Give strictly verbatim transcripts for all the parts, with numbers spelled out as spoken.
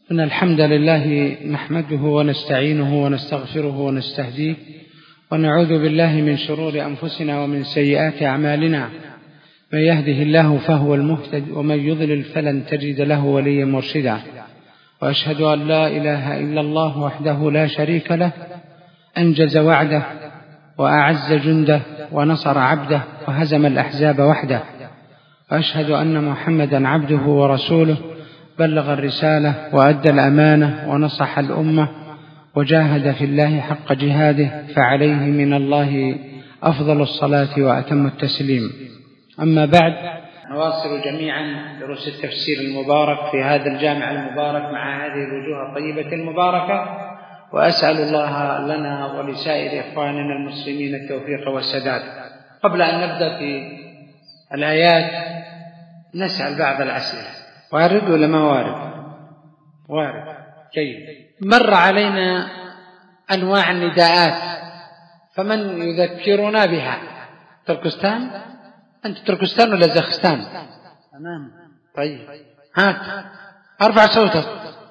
إن الحمد لله نحمده ونستعينه ونستغفره ونستهديه ونعوذ بالله من شرور أنفسنا ومن سيئات أعمالنا. من يهده الله فهو المهتد ومن يضلل فلن تجد له وليا مرشدا. وأشهد أن لا إله إلا الله وحده لا شريك له أنجز وعده وأعز جنده ونصر عبده وهزم الأحزاب وحده. وأشهد أن محمدا عبده ورسوله بلغ الرسالة وأدى الأمانة ونصح الأمة وجاهد في الله حق جهاده، فعليه من الله أفضل الصلاة وأتم التسليم. أما بعد، نواصل جميعا دروس التفسير المبارك في هذا الجامع المبارك مع هذه الوجوه الطيبة المباركة، وأسأل الله لنا ولسائر إخواننا المسلمين التوفيق والسداد. قبل أن نبدأ في الآيات نسأل بعض الأسئلة. وارد ولا ما وارد؟ وارد. جيد. مر علينا أنواع النداءات، فمن يذكرنا بها؟ تركستان؟ أنت تركستان ولا زخستان؟ تمام. طيب هات، أرفع صوتك.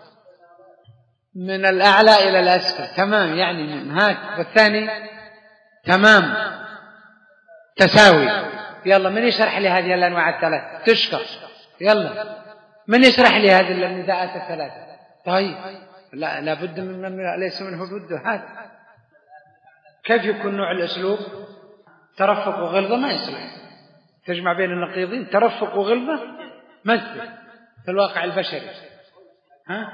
من الأعلى إلى الأسفل. تمام، يعني من هات. والثاني تمام، تساوي. يلا، من يشرح لي هذه الأنواع الثلاث؟ تشكر. يلا، من يشرح لي هذه النداءات الثلاثة؟ طيب، لا لابد من من ليس منه بد. هات. كيف يكون نوع الأسلوب؟ ترفق وغلظة ما يصلح. تجمع بين النقيضين. ترفق وغلظة مثل في الواقع البشري. ها؟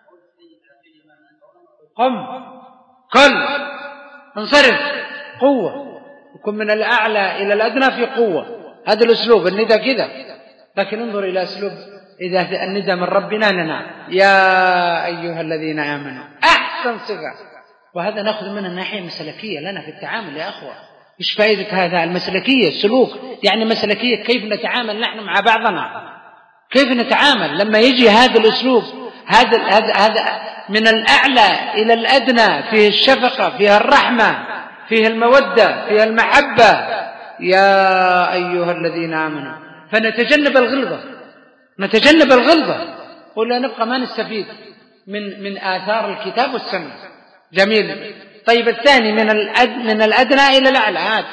قم، كل، انصرف، قوة. يكون من الأعلى إلى الأدنى في قوة. هذا الأسلوب النداء كذا. لكن انظر إلى أسلوب إذا النداء من ربنا لنا: يا أيها الذين آمنوا. أحسن صفة. وهذا نأخذ منه الناحية المسلكية لنا في التعامل يا أخوة. إيش فائدة هذا؟ المسلكية، السلوك، يعني مسلكية كيف نتعامل نحن مع بعضنا، كيف نتعامل لما يجي هذا الأسلوب. هذا هذا هذا من الأعلى إلى الأدنى، فيه الشفقة، فيه الرحمة، فيه المودة، فيه المحبة. يا أيها الذين آمنوا. فنتجنب الغلظة، نتجنب الغلظة ولا نبقى ما نستفيد من من آثار الكتاب والسنة. جميل. طيب الثاني من الأد من الأدنى إلى الأعلى. هذا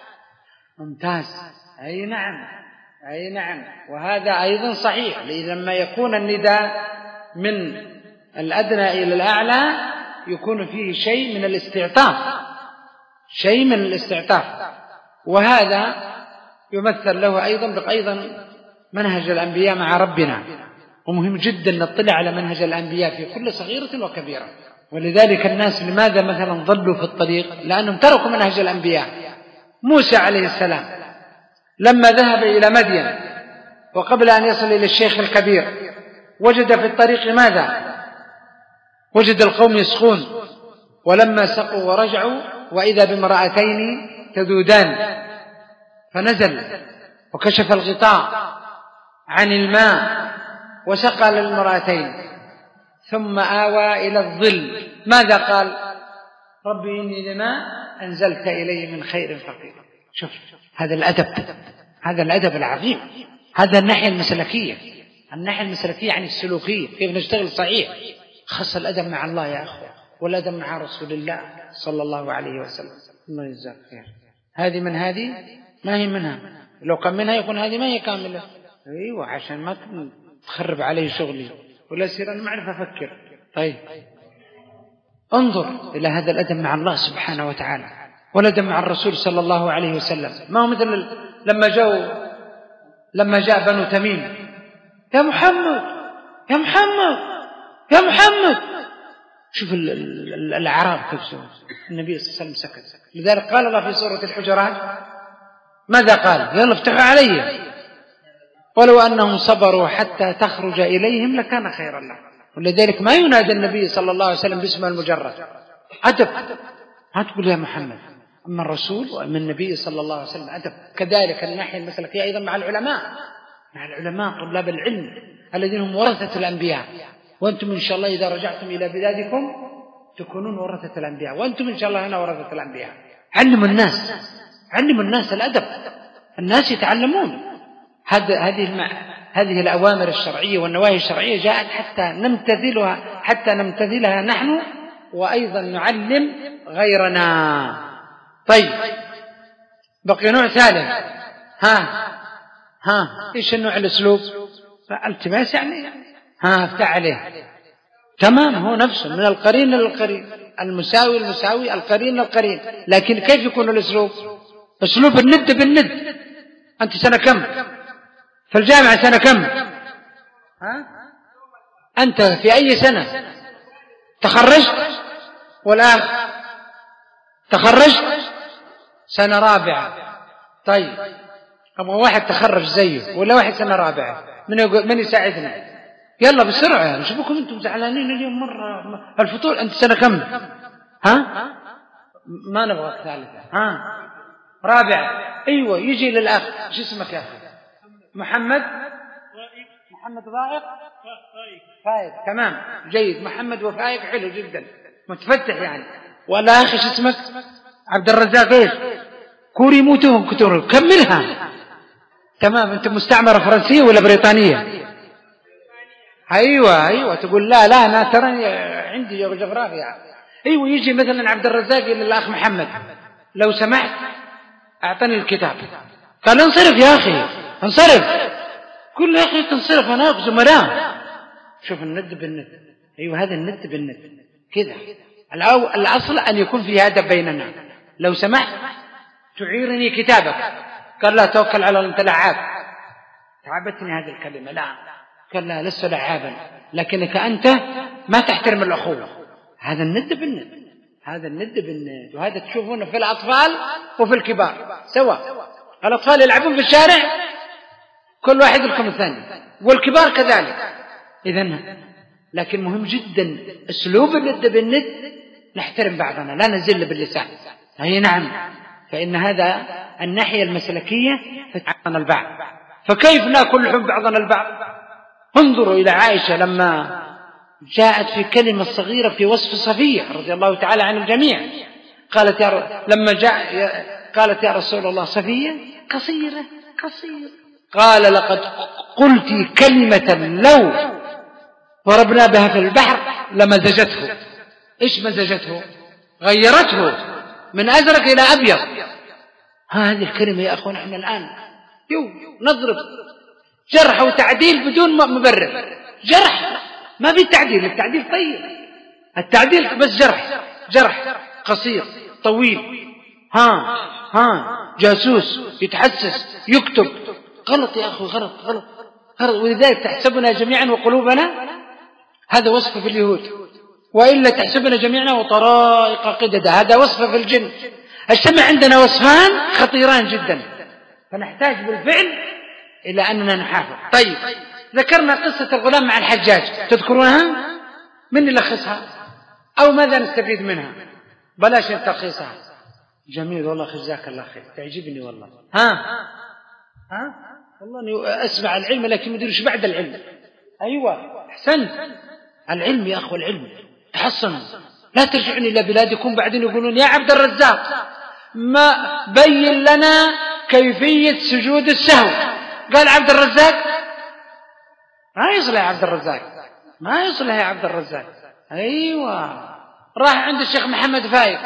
ممتاز. أي نعم، أي نعم. وهذا أيضا صحيح، لما يكون النداء من الأدنى إلى الأعلى يكون فيه شيء من الاستعطاف، شيء من الاستعطاف. وهذا يمثل له أيضا بأيضا منهج الأنبياء مع ربنا. ومهم جدا نطلع على منهج الأنبياء في كل صغيرة وكبيرة. ولذلك الناس لماذا مثلا ضلوا في الطريق؟ لأنهم تركوا منهج الأنبياء. موسى عليه السلام لما ذهب إلى مدين وقبل أن يصل إلى الشيخ الكبير وجد في الطريق ماذا؟ وجد القوم يسقون، ولما سقوا ورجعوا وإذا بامرأتين تذودان، فنزل وكشف الغطاء عن الماء وسقى للمرأتين، ثم آوى إلى الظل. ماذا قال؟ ربي إني لما أنزلت إلي من خير فقير. شوف هذا الأدب، هذا الأدب العظيم. هذا الناحية المسلكية، الناحية المسلكية يعني السلوكية، كيف نشتغل صحيح. خاصة الأدب مع الله يا أخوة، والأدب مع رسول الله صلى الله عليه وسلم. الله يجزاك خير. هذه من هذه ما هي منها. لو كان منها يكون هذه ما هي كاملة. أيوة، عشان ما تخرب عليه شغلي ولا يصير أنا ما أعرف أفكر. طيب انظر إلى هذا الأدب مع الله سبحانه وتعالى، والأدب مع الرسول صلى الله عليه وسلم. ما هو مثل لما جاءوا لما جاء بنو تميم: يا محمد، يا محمد، يا محمد. شوف الأعراب كيف سووا. النبي صلى الله عليه وسلم سكت. لذلك قال الله في سورة الحجرات ماذا قال؟ يلا افتحوا علي، ولو أنهم صبروا حتى تخرج إليهم لكان خيرا لهم. ولذلك ما ينادى النبي صلى الله عليه وسلم باسمه المجرد. أدب. ما تقول يا محمد. أما الرسول وأما النبي صلى الله عليه وسلم أدب. كذلك الناحية المسلكية أيضا مع العلماء، مع العلماء طلاب العلم الذين هم ورثة الأنبياء. وأنتم إن شاء الله إذا رجعتم إلى بلادكم تكونون ورثة الأنبياء، وأنتم إن شاء الله هنا ورثة الأنبياء. علموا الناس، علموا الناس الأدب. الناس يتعلمون. هذه هذه الأوامر الشرعية والنواهي الشرعية جاءت حتى نمتثلها حتى نمتثلها نحن وأيضا نعلم غيرنا. طيب بقي نوع ثالث. ها ها إيش النوع؟ الأسلوب التماس يعني. ها افتح عليه. تمام، هو نفسه من القرين للقرين، المساوي المساوي، القرين للقرين. لكن كيف يكون الأسلوب؟ أسلوب الند بالند. أنت سنة كم في الجامعة؟ سنة كم؟ ها؟ أنت في أي سنة تخرجت؟ والآن تخرجت سنة رابعة. طيب أبغى واحد تخرج زيه ولا واحد سنة رابعة؟ من يقول من يساعدنا؟ يلا بسرعة يعني. شوفكم أنتم زعلانين اليوم مرة. الفطور. أنت سنة كم؟ ها؟ ما نبغى ثالثة. ها؟ رابعة. أيوة. يجي للأخ. شو اسمك يا أخي؟ محمد. محمد ضائق. فايق. تمام جيد. محمد وفايق حلو جدا، متفتح يعني. ولا أخي شو اسمك؟ عبد الرزاق. إيش؟ كوري موتهم كتور. كملها. تمام. أنت مستعمرة فرنسية ولا بريطانية؟ أيوة أيوة. تقول لا لا أنا ترى عندي جغرافيا. أيوة. يجي مثلا عبد الرزاق إلى الأخ محمد، لو سمحت أعطني الكتاب. قال انصرف يا أخي انصرف. قل له يا أخي تنصرف، أنا أخذ زملاء. شوف الند بالند. أيوة هذا الند بالند كذا. الأصل أن يكون في هذا بيننا. لو سمحت تعيرني كتابك. قال لا توكل على الله أنت لعاب. تعبتني هذه الكلمة. لا قال لا لست لعابا، لكنك أنت ما تحترم الأخوة. هذا الند بالند. هذا الند بالند. وهذا تشوفونه في الأطفال وفي الكبار سواء. الأطفال يلعبون في الشارع كل واحد لكم الثاني، والكبار كذلك. إذن لكن مهم جدا أسلوب الند بالند. نحترم بعضنا لا نزل باللسان. أي نعم. فإن هذا الناحية المسلكية فتعطنا البعض. فكيف نأكل لحم بعضنا البعض؟ انظروا إلى عائشة لما جاءت في كلمة صغيرة في وصف صفية رضي الله تعالى عن الجميع. قالت يا ر... لما جاء قالت يا رسول الله صفية قصيرة قصيرة. قال لقد قلت كلمة لو ضربنا بها في البحر لمزجته. إيش مزجته؟ غيرته من أزرق إلى أبيض. هذه الكلمة يا أخوان احنا الآن يو نضرب جرح وتعديل بدون مبرر. جرح ما في تعديل. التعديل طيب، التعديل بس جرح. جرح قصير طويل. ها ها جاسوس يتحسس يكتب. غلط يا أخي غلط غلط غلط. ولذلك تحسبنا جميعا وقلوبنا. هذا وصف في اليهود. وإلا تحسبنا جميعا وطرائق قددا. هذا وصف في الجن. السمع عندنا وصفان خطيران جدا، فنحتاج بالفعل إلى أننا نحافظ. طيب ذكرنا قصة الغلام مع الحجاج، تذكرونها؟ من يلخصها أو ماذا نستفيد منها؟ بلاش نلخصها. جميل والله جزاك الله خير، تعجبني والله. ها ها والله أني أسمع العلم لكن ما أدري إيش بعد العلم. أيوة أحسنت. العلم يا أخوة العلم تحصنوا. لا ترجعون إلى بلادكم بعدين يقولون يا عبد الرزاق ما بين لنا كيفية سجود السهو. قال عبد الرزاق ما يصلح. يا عبد الرزاق ما يصلح يا عبد الرزاق. أيوة. راح عند الشيخ محمد فايق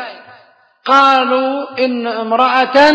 قالوا إن امرأة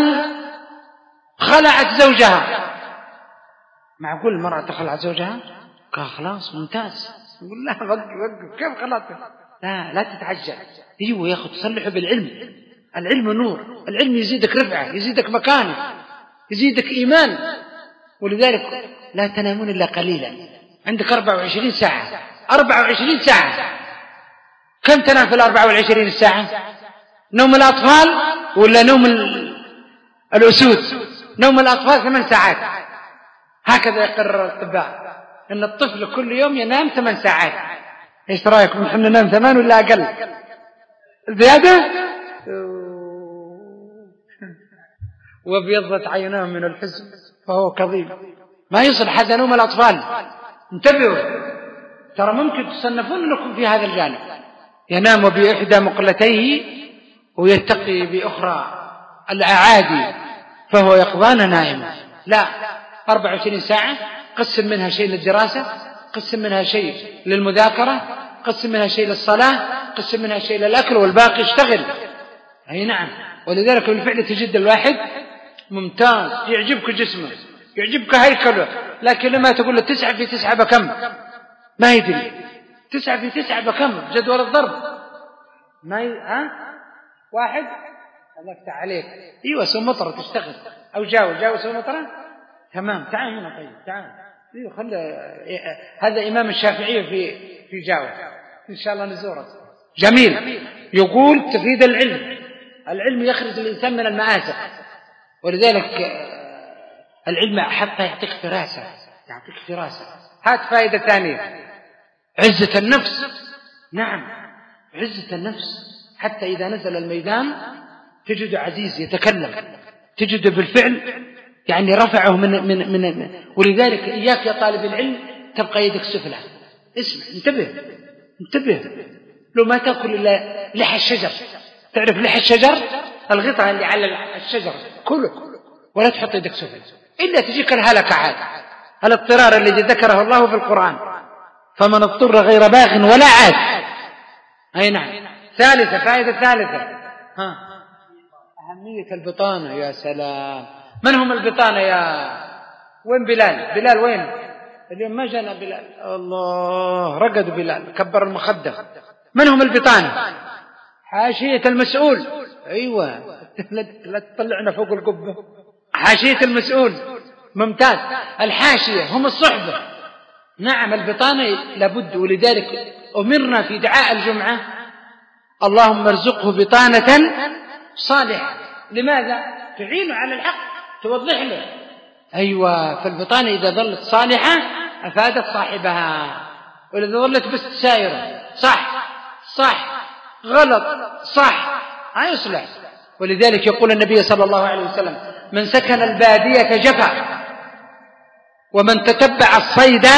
خلعت زوجها. معقول المرأة تخلع زوجها؟ قال خلاص ممتاز. يقول لا وقف وقف كيف خلعت؟ لا لا تتعجل. ايوه يا اخي تصلحوا بالعلم. العلم نور. العلم يزيدك رفعه، يزيدك مكانه، يزيدك ايمان. ولذلك لا تنامون الا قليلا. عندك أربعة وعشرين ساعه. أربعة وعشرين ساعه. كم تنام في الأربعة والعشرين ساعه؟ نوم الاطفال ولا نوم الاسود؟ نوم الاطفال ثمان ساعات. هكذا يقرر الاطباء ان الطفل كل يوم ينام ثمان ساعات. ايش رايكم نحن ننام ثمان ولا اقل؟ زياده؟ وابيضت عيناه من الحزن فهو كظيم. ما يصلح هذا نوم الاطفال. انتبهوا ترى ممكن تصنفون انكم في هذا الجانب. ينام باحدى مقلتيه ويتقي باخرى الاعادي فهو يقظان نائما. لا أربعة وعشرين ساعه قسم منها شيء للدراسة، قسم منها شيء للمذاكرة، قسم منها شيء للصلاة، قسم منها شيء للأكل، والباقي اشتغل. أي نعم. ولذلك بالفعل تجد الواحد ممتاز، يعجبك جسمه، يعجبك هيكله، لكن لما تقول له تسعة في تسعة بكم ما يدري. تسعة في تسعة بكم جدول الضرب ما ي... ها واحد الله يفتح عليك. ايوه سو مطره تشتغل، او جاو جاو سو مطره. تمام تعال هنا. طيب تعال. ايوه خل هذا امام الشافعي في في جاو، ان شاء الله نزوره. جميل. يقول تفيد العلم، العلم يخرج الانسان من المآزق، ولذلك العلم حتى يعطيك فراسه، يعطيك فراسه. هات فائده ثانيه، عزة النفس. نعم عزة النفس، حتى إذا نزل الميدان تجد عزيز يتكلم، تجد بالفعل يعني رفعه من من من ولذلك إياك يا طالب العلم تبقى يدك سفلى. اسمع، انتبه انتبه. لو ما تأكل إلا لحى الشجر، تعرف لحى الشجر الغطاء اللي على الشجر كله، ولا تحط يدك سفلى إلا تجيك الهلكة عاد، الاضطرار الذي ذكره الله في القرآن، فمن اضطر غير باغ ولا عاد. أي نعم. ثالثة، فائدة ثالثة، ها أهمية البطانة. يا سلام. من هم البطانة يا وين بلال؟ بلال وين اليوم؟ ما جانا بلال. الله رقد بلال، كبر المخدة. من هم البطانة؟ حاشية المسؤول. أيوة لا تطلعنا فوق القبة. حاشية المسؤول. ممتاز. الحاشية هم الصحبة. نعم البطانة لابد، ولذلك أمرنا في دعاء الجمعة اللهم ارزقه بطانة صالحة. لماذا؟ تعين على الحق، توضح له. أيوة. فالبطانة إذا ظلت صالحة أفادت صاحبها، وإذا ظلت بس سائرة صح صح غلط صح ما يصلح. ولذلك يقول النبي صلى الله عليه وسلم من سكن البادية جفا، ومن تتبع الصيد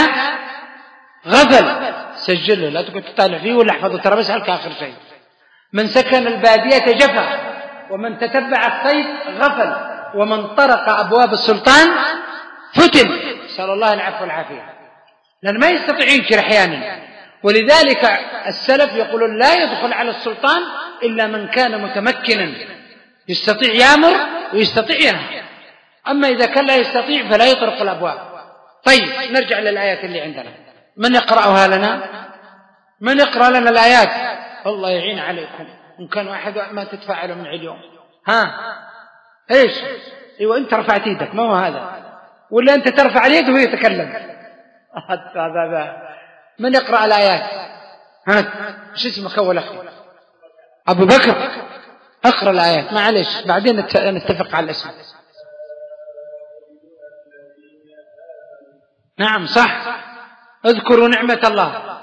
غفل. سجله لا تقعد تطالع فيه ولا احفظه، ترى بسألك آخر شيء. من سكن البادية جفا، ومن تتبع الصيد غفل، ومن طرق أبواب السلطان فتن. نسأل الله العفو والعافية. لأن ما يستطيع ينكر أحيانا، ولذلك السلف يقولون لا يدخل على السلطان إلا من كان متمكنا، يستطيع يأمر ويستطيع ينهى. أما إذا كان لا يستطيع فلا يطرق الأبواب. طيب نرجع للآيات اللي عندنا. من يقرأها لنا؟ من يقرأ لنا الآيات؟ الله يعين عليكم. إن كان واحد ما تتفاعلوا من اليوم. ها إيش؟ إيوه أنت رفعت يدك، ما هو هذا؟ ولا أنت ترفع اليد وهو يتكلم؟ هذا من يقرأ الآيات؟ ها إيش اسمك أول أخي؟ أبو بكر. أقرأ الآيات معلش بعدين نتفق على الاسم. نعم صح. اذكروا نعمة الله.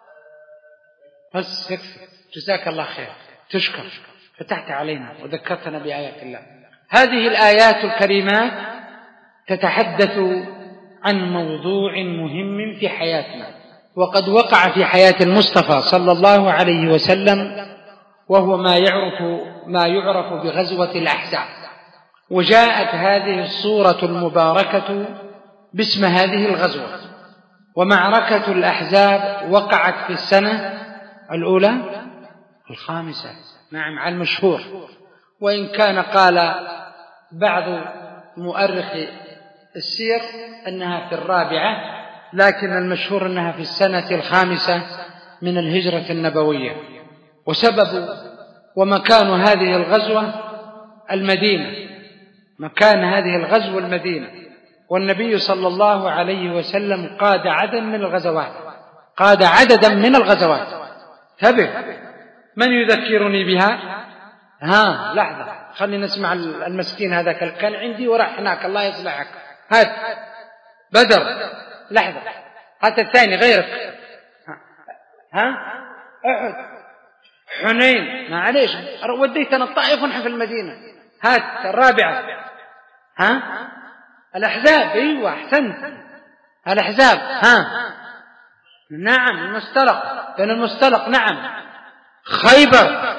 بس يكفي. جزاك الله خير، تشكر، فتحت علينا وذكرتنا بآيات الله. هذه الآيات الكريمات تتحدث عن موضوع مهم في حياتنا، وقد وقع في حياة المصطفى صلى الله عليه وسلم، وهو ما يعرف ما يعرف بغزوة الأحزاب. وجاءت هذه الصورة المباركة باسم هذه الغزوة. ومعركة الأحزاب وقعت في السنة الأولى الخامسة. نعم على المشهور، وإن كان قال بعض مؤرخ السير أنها في الرابعة، لكن المشهور أنها في السنة الخامسة من الهجرة النبوية. وسبب ومكان هذه الغزوة المدينة، مكان هذه الغزوة المدينة. والنبي صلى الله عليه وسلم قاد عددا من الغزوات، قاد عددا من الغزوات. انتبه، من يذكرني بها؟ ها لحظة خلينا نسمع المسكين هذا كان عندي وراح هناك، الله يصلحك. هات بدر. لحظة هات الثاني غيرك. ها أحد، حنين، معليش وديتنا الطائف ونحن في المدينة. هات الرابعة. ها الأحزاب. أيوة أحسنت، الأحزاب. ها نعم المستلق، بين المستلق. نعم خيبر.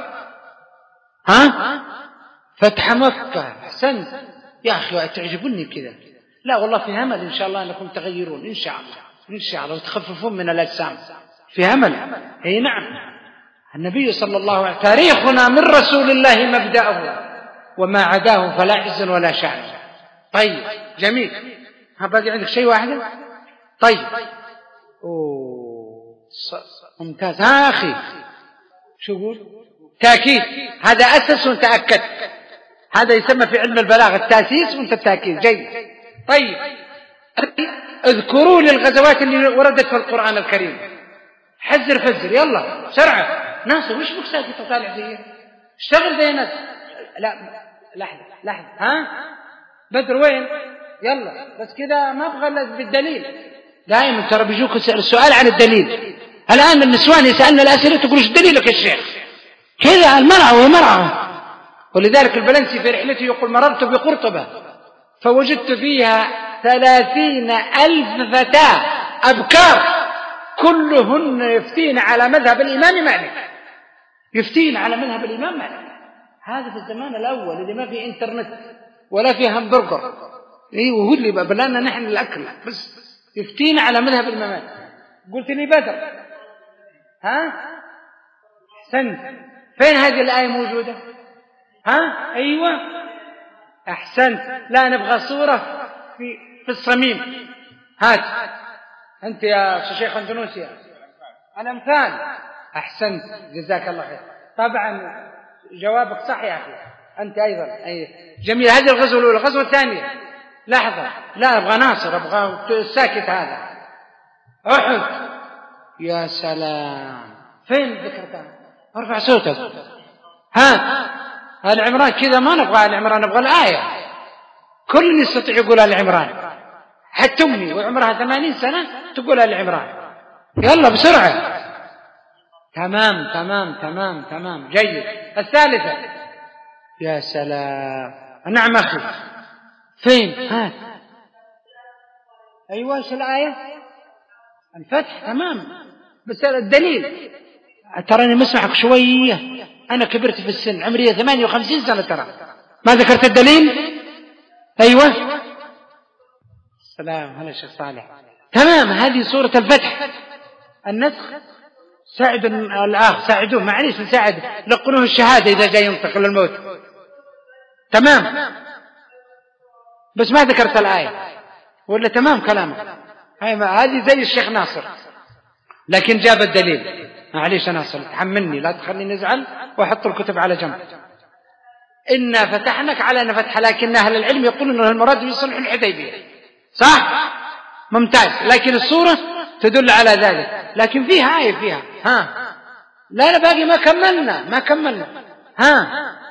ها فتح مكة. أحسنت يا أخي تعجبني كذا. لا والله في أمل إن شاء الله أنكم تغيرون إن شاء الله، إن شاء الله وتخففون من الأجسام، في أمل. أي نعم. النبي صلى الله عليه وسلم تاريخنا من رسول الله مبدأه وما عداه فلا عز ولا شأن. طيب جميل. ها باقي عندك شيء واحد؟ طيب أوه. ممتاز. ها أخي شو يقول؟ تأكيد. هذا أسس وتأكد، هذا يسمى في علم البلاغة التأسيس وانت التأكيد. جيد. طيب اذكروا لي الغزوات اللي وردت في القرآن الكريم. حزر فزر يلا سرعة. ناس وش بك ساكت وطالع فيه؟ اشتغل زي ناس. لا لحظة لحظة. ها بدر وين؟ يلا بس كذا ما ابغى بالدليل. دائما ترى بيجوك السؤال عن الدليل. الآن النسوان يسألنا الأسئلة تقول ايش دليلك يا شيخ؟ كذا المرأة ومرأة. ولذلك البلنسي في رحلته يقول مررت بقرطبة فوجدت فيها ثلاثين ألف فتاة أبكار كلهن يفتين على مذهب الإمام مالك، يفتين على مذهب الإمام مالك. هذا في الزمان الأول اللي ما في إنترنت ولا في همبرجر. إيه وهو اللي بلانا نحن الأكل بس يفتين على مذهب الإمام مالك. قلت لي بدر. ها أحسنت. فين هذه الآية موجودة؟ ها أيوة أحسنت. لا نبغى صورة في في الصميم. هات أنت يا شيخ أندونيسيا الأمثال. أحسنت جزاك الله خير. طبعا جوابك صح يا أخي أنت أيضا. أي جميل. هذه الغزوة الأولى. الغزوة الثانية لحظة لا أبغى ناصر أبغى الساكت هذا. أحد. يا سلام. فين ذكرتها؟ ارفع صوتك. ها آل عمران. كذا ما نبغى آل عمران نبغى الآية. كل يستطيع يقول آل عمران. حتى أمي وعمرها ثمانين سنة تقول آل عمران. يلا بسرعة. تمام تمام تمام تمام. جيد. الثالثة. يا سلام. نعم أخي فين؟ ها أيوة إيش الآية؟ الفتح. تمام بس الدليل. تراني مسمعك شوية. أنا كبرت في السن عمري ثمانية وخمسين سنة ترى ما ذكرت الدليل. أيوة السلام. هلا شيخ صالح. تمام. هذه سورة الفتح. النسخ. ساعد الآخ ساعدوه معليش نساعد لقنوه الشهادة إذا جاي ينتقل الموت. تمام بس ما ذكرت الآية ولا تمام كلامك. هذه زي الشيخ ناصر لكن جاب الدليل. معليش أنا ناصر تحملني لا تخليني نزعل وأحط الكتب على جنب. إنا فتحناك على أن فتح لكن أهل العلم يقولون أن المراد بصلح الحديبية. صح ممتاز. لكن الصورة تدل على ذلك. لكن فيها آية فيها. ها لا لا باقي ما كملنا ما كملنا. ها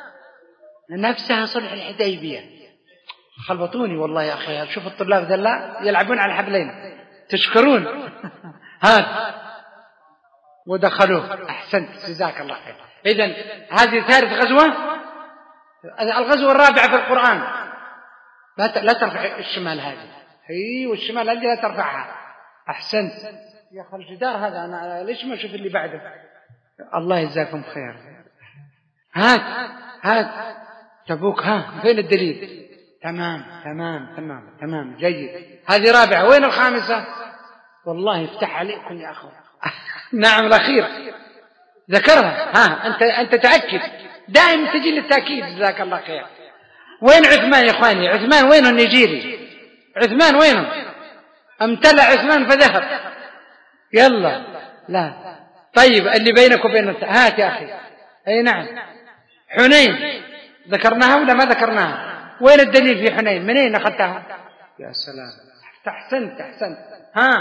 نفسها صلح الحديبية. خلبطوني والله يا أخي. شوف الطلاب ذلا يلعبون على الحبلين تشكرون. ها ودخلوه. أحسنت جزاك الله خير. إذن هذه ثالث غزوة. الغزوة الرابعة في القرآن. لا ترفع الشمال هذه. هي والشمال هذه لا ترفعها. أحسنت يا أخي. الجدار هذا أنا ليش ما أشوف اللي بعده؟ الله يجزاكم خير. هات هات تبوك. ها فين الدليل؟ تمام تمام تمام تمام. جيد. هذه رابعة. وين الخامسة؟ والله يفتح عليكم يا أخو. نعم الأخير ذكرها. ها أنت أنت تأكد دائما تجي للتأكيد جزاك الله خير. وين عثمان يا إخواني؟ عثمان وينه النيجيري؟ عثمان وينه؟ امتلأ عثمان فذهب. يلا لا طيب اللي بينك وبين هات يا أخي. أي نعم. حنين ذكرناها ولا ما ذكرناها؟ وين الدليل في حنين؟ منين أخذتها؟ يا سلام. أحسنت أحسنت. ها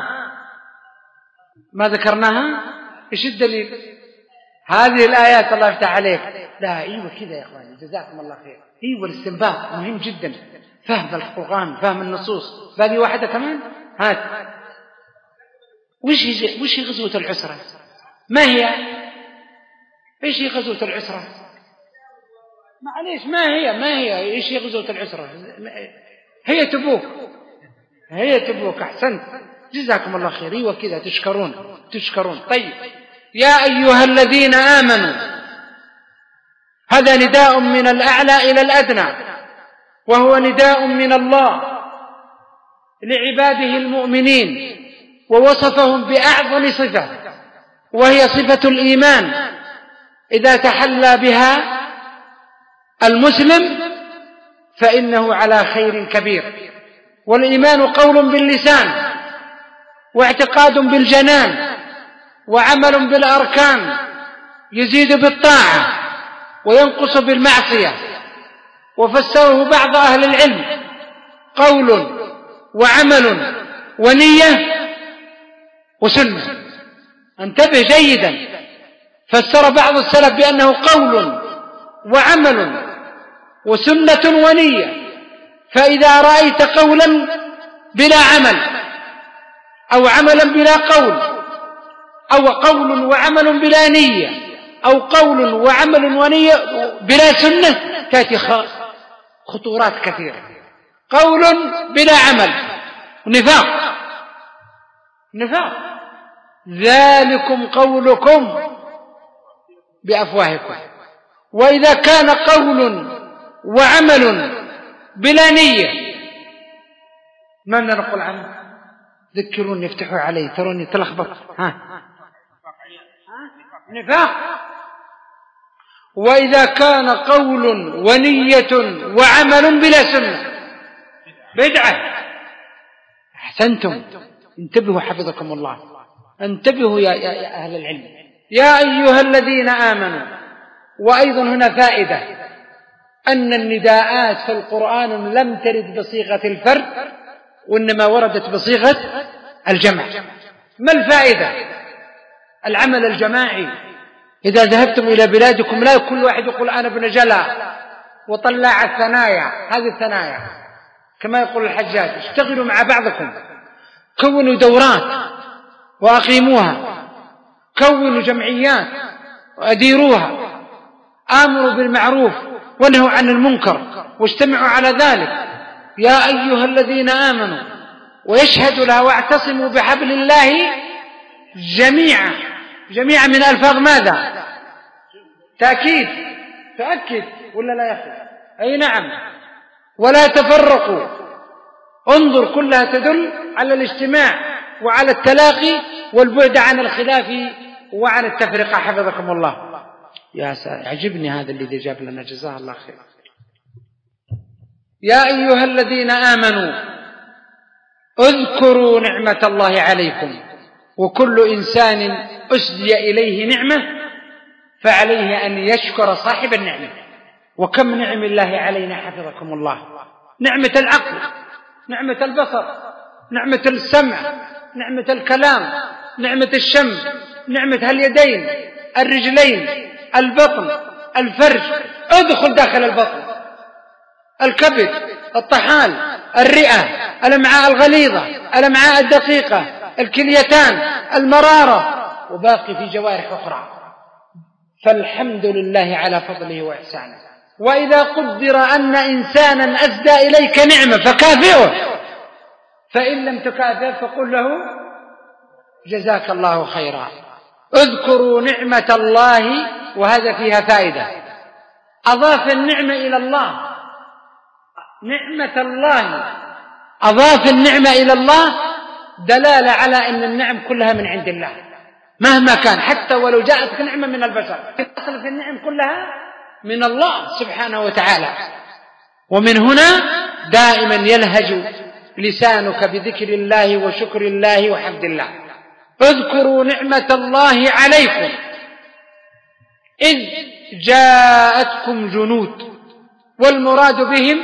ما ذكرناها؟ إيش الدليل؟ هذه الآيات الله يفتح عليك. لا أيوة كذا يا إخواني جزاكم الله خير. أيوة الاستنباط مهم جدا. فهم القرآن فهم النصوص. باقي واحدة كمان. هات وش هي وش هي غزوة العسرة؟ ما هي؟ إيش هي غزوة العسرة؟ معليش ما هي ما هي إيش هي غزوة العسرة؟ هي تبوك. هي تبوك. أحسنت جزاكم الله خير. أيوة كذا تشكرون تشكرون. طيب يا أيها الذين آمنوا. هذا نداء من الأعلى إلى الأدنى وهو نداء من الله. لعباده المؤمنين ووصفهم بأعظم صفة، وهي صفة الإيمان. إذا تحلى بها المسلم فإنه على خير كبير. والإيمان قول باللسان، واعتقاد بالجنان، وعمل بالأركان، يزيد بالطاعة وينقص بالمعصية. وفسره بعض أهل العلم قول وعمل ونية وسنة. انتبه جيدا، فسر بعض السلف بأنه قول وعمل وسنة ونية. فإذا رأيت قولا بلا عمل، أو عملا بلا قول، أو قول وعمل بلا نية، أو قول وعمل ونية بلا سنة، تأتي خطورات كثيرة. قول بلا عمل نفاق، نفاق. ذلكم قولكم بأفواهكم. وإذا كان قول وعمل بلا نية، ما نقول عنه؟ ذكروني، افتحوا علي، تروني تلخبط. ها نفاق. وإذا كان قول ونية وعمل بلا سنة، بدعة. أحسنتم، انتبهوا حفظكم الله، انتبهوا يا, يا, يا أهل العلم. يا أيها الذين آمنوا. وأيضا هنا فائدة، أن النداءات في القرآن لم ترد بصيغة الفرد، وإنما وردت بصيغة الجمع. ما الفائدة؟ العمل الجماعي. إذا ذهبتم إلى بلادكم لا كل واحد يقول أنا ابن جلا وطلع الثنايا، هذه الثنايا كما يقول الحجاج. اشتغلوا مع بعضكم، كونوا دورات وأقيموها، كونوا جمعيات وأديروها، آمروا بالمعروف وانهوا عن المنكر واجتمعوا على ذلك. يا أيها الذين آمنوا، ويشهدوا لها واعتصموا بحبل الله جميعا. جميعا من ألفاظ ماذا؟ تأكيد، تأكد ولا لا يا أخي؟ أي نعم. ولا تفرقوا، انظر كلها تدل على الاجتماع وعلى التلاقي والبعد عن الخلاف وعن التفرقة. حفظكم الله. يا سلام، عجبني هذا الذي جاب لنا، جزاه الله خير. يا أيها الذين آمنوا اذكروا نعمة الله عليكم. وكل إنسان أسدي إليه نعمة فعليه أن يشكر صاحب النعمة. وكم نعم الله علينا حفظكم الله. نعمة العقل، نعمة البصر، نعمة السمع، نعمة الكلام، نعمة الشم، نعمة اليدين، الرجلين، البطن، الفرج. ادخل داخل البطن، الكبد، الطحال، الرئة، الأمعاء الغليظة، الأمعاء الدقيقة، الكليتان، المرارة، وباقي في جوارح أخرى. فالحمد لله على فضله وإحسانه. وإذا قدر أن إنسانا أسدى إليك نعمة فكافئه، فإن لم تكافئه فقل له جزاك الله خيرا. اذكروا نعمة الله. وهذا فيها فائدة، أضاف النعمة إلى الله. نعمة الله، أضاف النعمة إلى الله دلالة على أن النعم كلها من عند الله مهما كان، حتى ولو جاءتك نعمة من البشر. أصل في النعم كلها من الله سبحانه وتعالى. ومن هنا دائما يلهج لسانك بذكر الله وشكر الله وحمد الله. اذكروا نعمة الله عليكم إذ جاءتكم جنود. والمراد بهم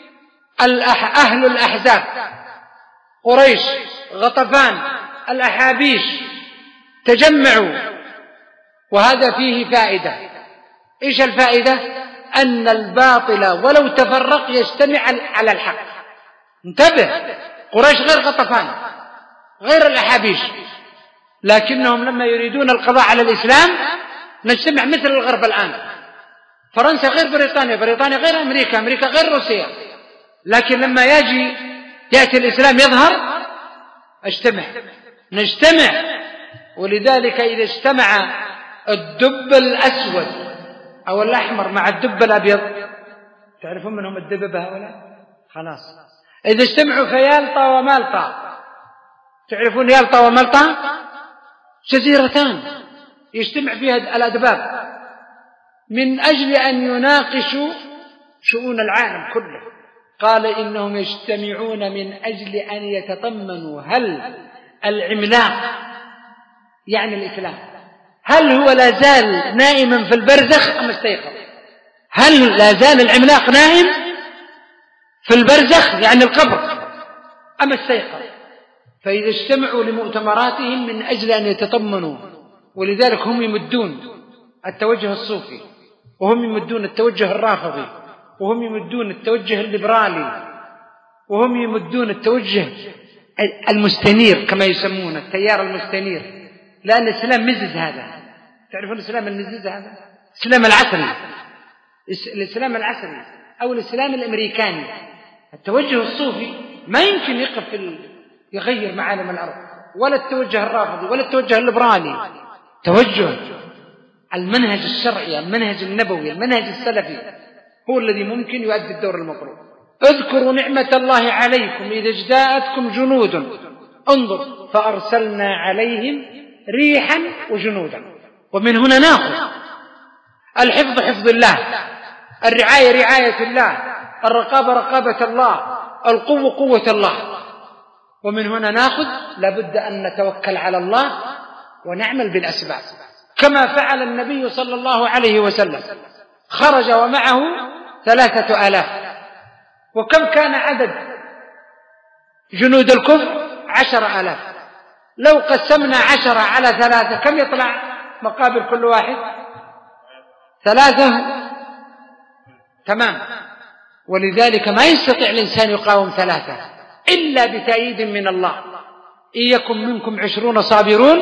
أهل الأحزاب، قريش، غطفان، الأحابيش، تجمعوا. وهذا فيه فائدة. إيش الفائدة؟ أن الباطل ولو تفرق يجتمع على الحق. انتبه، قريش غير غطفان، غير الأحابيش، لكنهم لما يريدون القضاء على الإسلام نجتمع مثل الغرب الآن. فرنسا غير بريطانيا، بريطانيا غير أمريكا، أمريكا غير روسيا. لكن لما يجي يأتي الإسلام يظهر اجتمع، نجتمع. ولذلك إذا اجتمع الدب الأسود أو الأحمر مع الدب الأبيض، تعرفون منهم الدببة هؤلاء؟ خلاص إذا اجتمعوا فيالطا ومالطا، تعرفون يالطا ومالطا؟ جزيرتان يجتمع فيها الأدباب من أجل أن يناقشوا شؤون العالم كله. قال إنهم يجتمعون من أجل أن يتطمنوا هل العملاق يعني الإسلام هل هو لا زال نائما في البرزخ أم استيقظ؟ هل لا زال العملاق نائم في البرزخ يعني القبر أم استيقظ؟ فإذا اجتمعوا لمؤتمراتهم من أجل أن يتطمنوا، ولذلك هم يمدون التوجه الصوفي، وهم يمدون التوجه الرافضي، وهم يمدون التوجه الليبرالي، وهم يمدون التوجه المستنير كما يسمونه التيار المستنير، لأن الإسلام مزز هذا. تعرفون الإسلام المزز هذا؟ الإسلام العصري، الإسلام العصري أو الإسلام الأمريكاني. التوجه الصوفي ما يمكن يقف في يغير معالم الأرض، ولا التوجه الرافضي ولا التوجه الليبرالي. توجه المنهج الشرعي، المنهج النبوي، المنهج السلفي هو الذي ممكن يؤدي الدور المطلوب. اذكروا نعمة الله عليكم إذا جاءتكم جنود انظر فأرسلنا عليهم ريحا وجنودا. ومن هنا ناخذ الحفظ حفظ الله، الرعاية رعاية الله، الرقابة رقابة الله، القوة قوة الله. ومن هنا ناخذ لابد أن نتوكل على الله ونعمل بالأسباب كما فعل النبي صلى الله عليه وسلم. خرج ومعه ثلاثة آلاف. وكم كان عدد جنود الكفر؟ عشر آلاف. لو قسمنا عشرة على ثلاثة كم يطلع مقابل كل واحد؟ ثلاثة. تمام. ولذلك ما يستطيع الإنسان يقاوم ثلاثة إلا بتأييد من الله. إن يكن منكم عشرون صابرون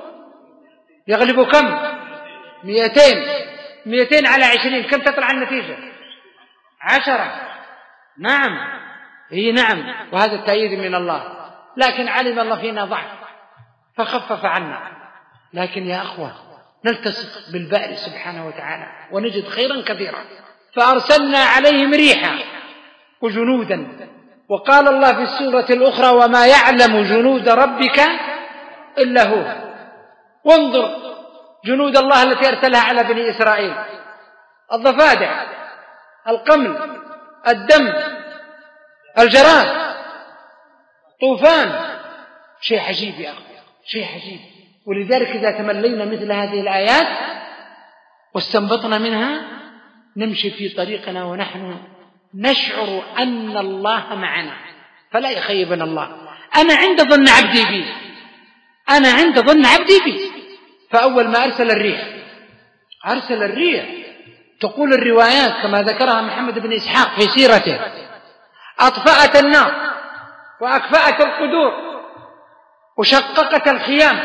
يغلبوا كم؟ مئتين. مئتين على عشرين كم تطلع النتيجة؟ عشرة. نعم هي نعم، وهذا التأييد من الله. لكن علم الله فينا ضعف فخفف عنا. لكن يا أخوة نلتصق بالباري سبحانه وتعالى ونجد خيرا كثيرا. فأرسلنا عليهم ريحا وجنودا. وقال الله في السورة الأخرى وما يعلم جنود ربك إلا هو. وانظر جنود الله التي أرسلها على بني إسرائيل: الضفادع، القمل، الدم، الجراد، طوفان. شيء عجيب يا أخي، شيء عجيب. ولذلك إذا تملينا مثل هذه الآيات واستنبطنا منها نمشي في طريقنا ونحن نشعر أن الله معنا فلا يخيبنا الله. أنا عند ظن عبدي بي، أنا عند ظن عبدي بي. فأول ما أرسل الريح، أرسل الريح تقول الروايات كما ذكرها محمد بن إسحاق في سيرته: أطفأت النار وأكفأت القدور وشققت الخيام،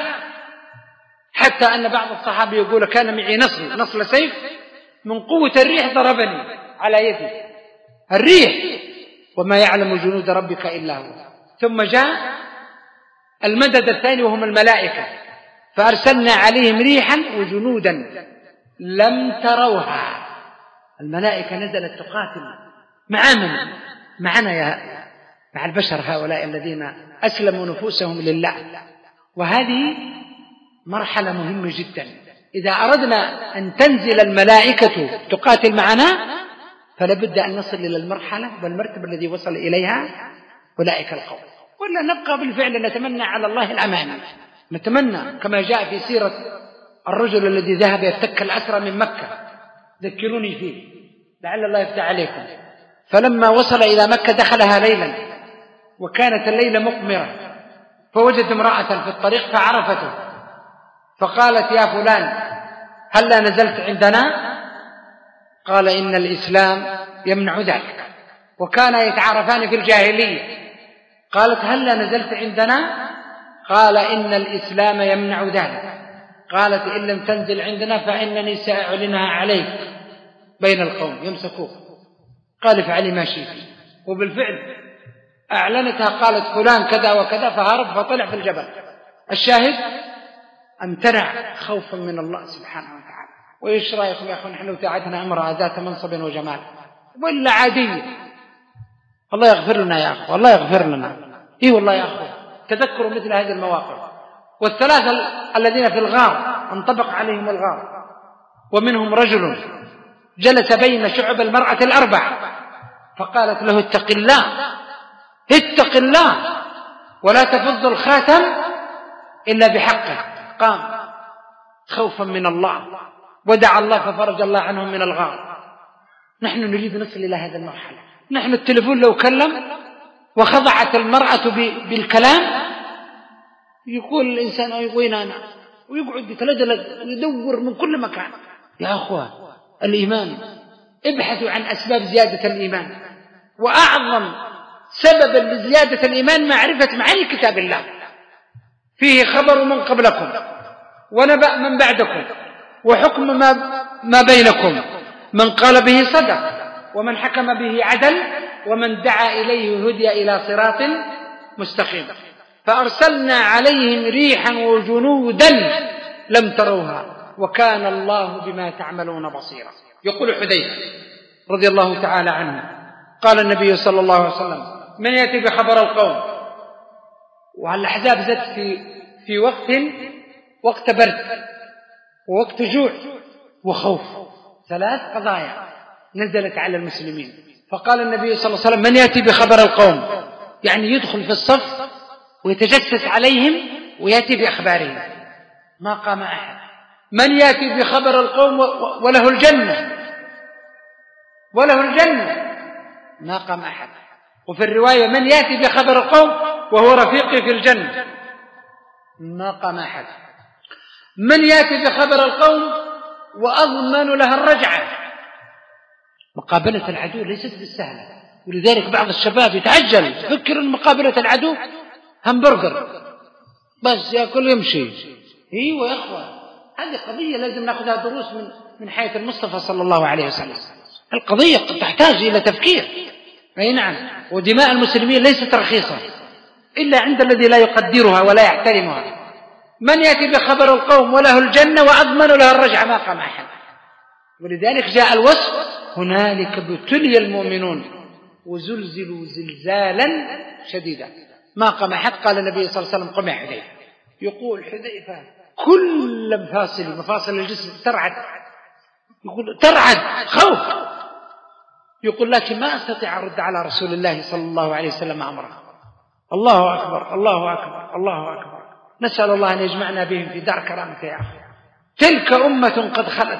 حتى أن بعض الصحابة يقول كان معي نصل نصل سيف من قوة الريح ضربني على يدي. الريح وما يعلم جنود ربك إلا هو. ثم جاء المدد الثاني وهم الملائكة: فأرسلنا عليهم ريحا وجنودا لم تروها. الملائكة نزلت تقاتل مع من؟ معنا يا مع البشر هؤلاء الذين أسلموا نفوسهم لله. وهذه مرحلة مهمة جدا. إذا أردنا أن تنزل الملائكة تقاتل معنا فلابد أن نصل إلى المرحلة والمرتبة الذي وصل إليها أولئك القوم، ولا نبقى بالفعل نتمنى على الله الأمان. نتمنى كما جاء في سيرة الرجل الذي ذهب يفتك الأسرى من مكة، ذكروني فيه لعل الله يفتح عليكم. فلما وصل إلى مكة دخلها ليلا وكانت الليلة مقمرة، فوجد امرأة في الطريق فعرفته فقالت: يا فلان هلا نزلت عندنا؟ قال: إن الإسلام يمنع ذلك. وكانا يتعارفان في الجاهلية. قالت: هلا نزلت عندنا؟ قال: إن الإسلام يمنع ذلك. قالت: إن لم تنزل عندنا فإنني سأعلنها عليك بين القوم يمسكوك. قال: افعلي ما شئت. وبالفعل أعلنتها، قالت: فلان كذا وكذا، فهرب فطلع في الجبل. الشاهد امتنع خوفا من الله سبحانه وتعالى. وإيش رأيكم يا أخوان نحن لو تعدنا امرأة ذات منصب وجمال ولا عادية الله يغفر لنا يا أخو، الله يغفر لنا. إيه والله يا أخو، تذكروا مثل هذه المواقف. والثلاثة الذين في الغار انطبق عليهم الغار، ومنهم رجل جلس بين شعب المرأة الأربع فقالت له اتق الله اتق الله ولا تفض الخاتم إلا بحقه. قام خوفا من الله ودعا الله ففرج الله عنهم من الغار. نحن نريد نصل إلى هذا المرحلة. نحن التلفون لو كلم وخضعت المرأة بالكلام يقول الإنسان وين أنا، ويقعد يتلجلج ويدور من كل مكان. يا أخوة الإيمان، ابحثوا عن أسباب زيادة الإيمان، وأعظم سببا لزيادة الإيمان معرفة معاني كتاب الله، فيه خبر من قبلكم ونبأ من بعدكم وحكم ما, ما بينكم، من قال به صدق ومن حكم به عدل ومن دعا إليه هدي إلى صراط مستقيم. فأرسلنا عليهم ريحا وجنودا لم تروها وكان الله بما تعملون بصيرا. يقول حذيفة رضي الله تعالى عنه قال النبي صلى الله عليه وسلم من يأتي بخبر القوم، والأحزاب زادت في, في وقت وقت برد ووقت جوع وخوف، ثلاث قضايا نزلت على المسلمين. فقال النبي صلى الله عليه وسلم من يأتي بخبر القوم، يعني يدخل في الصف ويتجسس عليهم ويأتي بأخبارهم. ما قام أحد. من يأتي بخبر القوم وله الجنة وله الجنة، ما قام أحد. وفي الرواية من يأتي بخبر القوم وهو رفيقي في الجنة، ما قام أحد. من يأتي بخبر القوم وأضمن لها الرجعة. مقابلة العدو ليست بالسهلة، ولذلك بعض الشباب يتعجل فكر أن مقابلة العدو همبرجر بس يأكل يمشي. ايوه يا اخوان، هذه قضية لازم ناخذها دروس من من حياة المصطفى صلى الله عليه وسلم. القضية تحتاج إلى تفكير. أي نعم. ودماء المسلمين ليست رخيصة إلا عند الذي لا يقدرها ولا يحترمها. من يأتي بخبر القوم وله الجنة وأضمن له الرجعة، ما قام أحد. ولذلك جاء الوصف هنالك ابتلي المؤمنون وزلزلوا زلزالا شديدا، ما قام أحد. قال النبي صلى الله عليه وسلم قم يا حذيفة. يقول حذيفة كل مفاصل مفاصل الجسم ترعد، يقول ترعد خوف. يقول لكن ما أستطيع أرد على رسول الله صلى الله عليه وسلم أمره. الله أكبر الله أكبر الله أكبر. نسأل الله أن يجمعنا بهم في دار كرامته يا أخي. تلك أمة قد خلت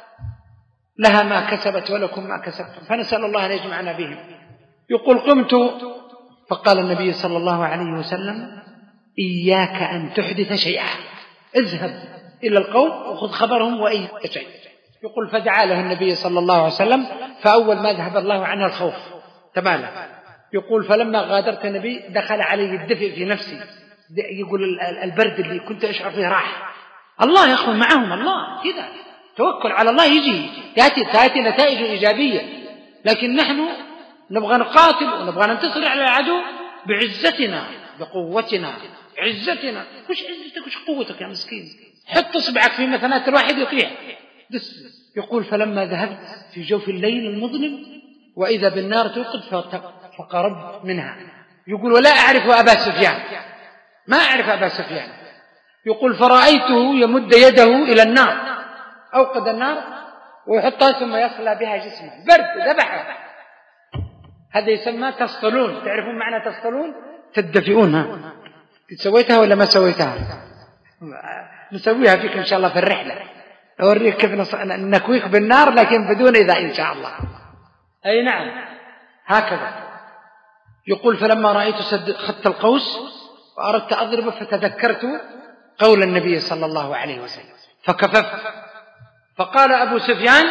لها ما كسبت ولكم ما كسبتم، فنسأل الله أن يجمعنا بهم. يقول قمت فقال النبي صلى الله عليه وسلم إياك أن تحدث شيئا، اذهب إلى القوم وخذ خبرهم وأي شيء. يقول فدعا له النبي صلى الله عليه وسلم، فأول ما ذهب الله عنه الخوف تماما. يقول فلما غادرت النبي دخل علي الدفء في نفسي، يقول البرد اللي كنت أشعر فيه راح. الله يا أخوان معهم، الله كذا توكل على الله يجي تأتي, تأتي نتائج إيجابية. لكن نحن نبغى نقاتل ونبغى ننتصر على العدو بعزتنا بقوتنا عزتنا. وش عزتك وش قوتك يا مسكين؟ حط اصبعك في مثنات الواحد يطيح. يقول فلما ذهبت في جوف الليل المظلم وإذا بالنار توقد فقرب منها. يقول ولا أعرف أبا سفيان، ما أعرف أبا سفيان. يقول فرأيته يمد يده إلى النار، أوقد النار ويحطها ثم يصلى بها جسمه، برد ذبحه. هذا يسمى تسطلون. تعرفون معنى تسطلون؟ تدفئون. ها سويتها ولا ما سويتها؟ نسويها فيك إن شاء الله في الرحلة، أوريك كيف نكويك بالنار لكن بدون إذا إن شاء الله. أي نعم هكذا. يقول فلما رأيت خط القوس وأردت أضربه فتذكرت قول النبي صلى الله عليه وسلم فكففت. فقال أبو سفيان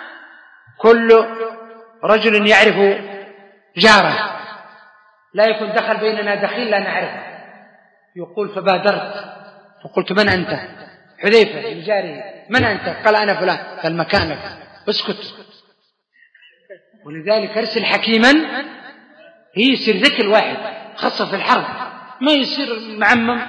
كل رجل يعرف جاره لا يكون دخل بيننا دخيل لا نعرفه. يقول فبادرت فقلت من أنت؟ حذيفة الجاري. من أنت؟ قال أنا فلان. قال مكانك اسكت. ولذلك أرسل حكيما، هي يصير ذكي الواحد خاصة في الحرب، ما يصير معمم،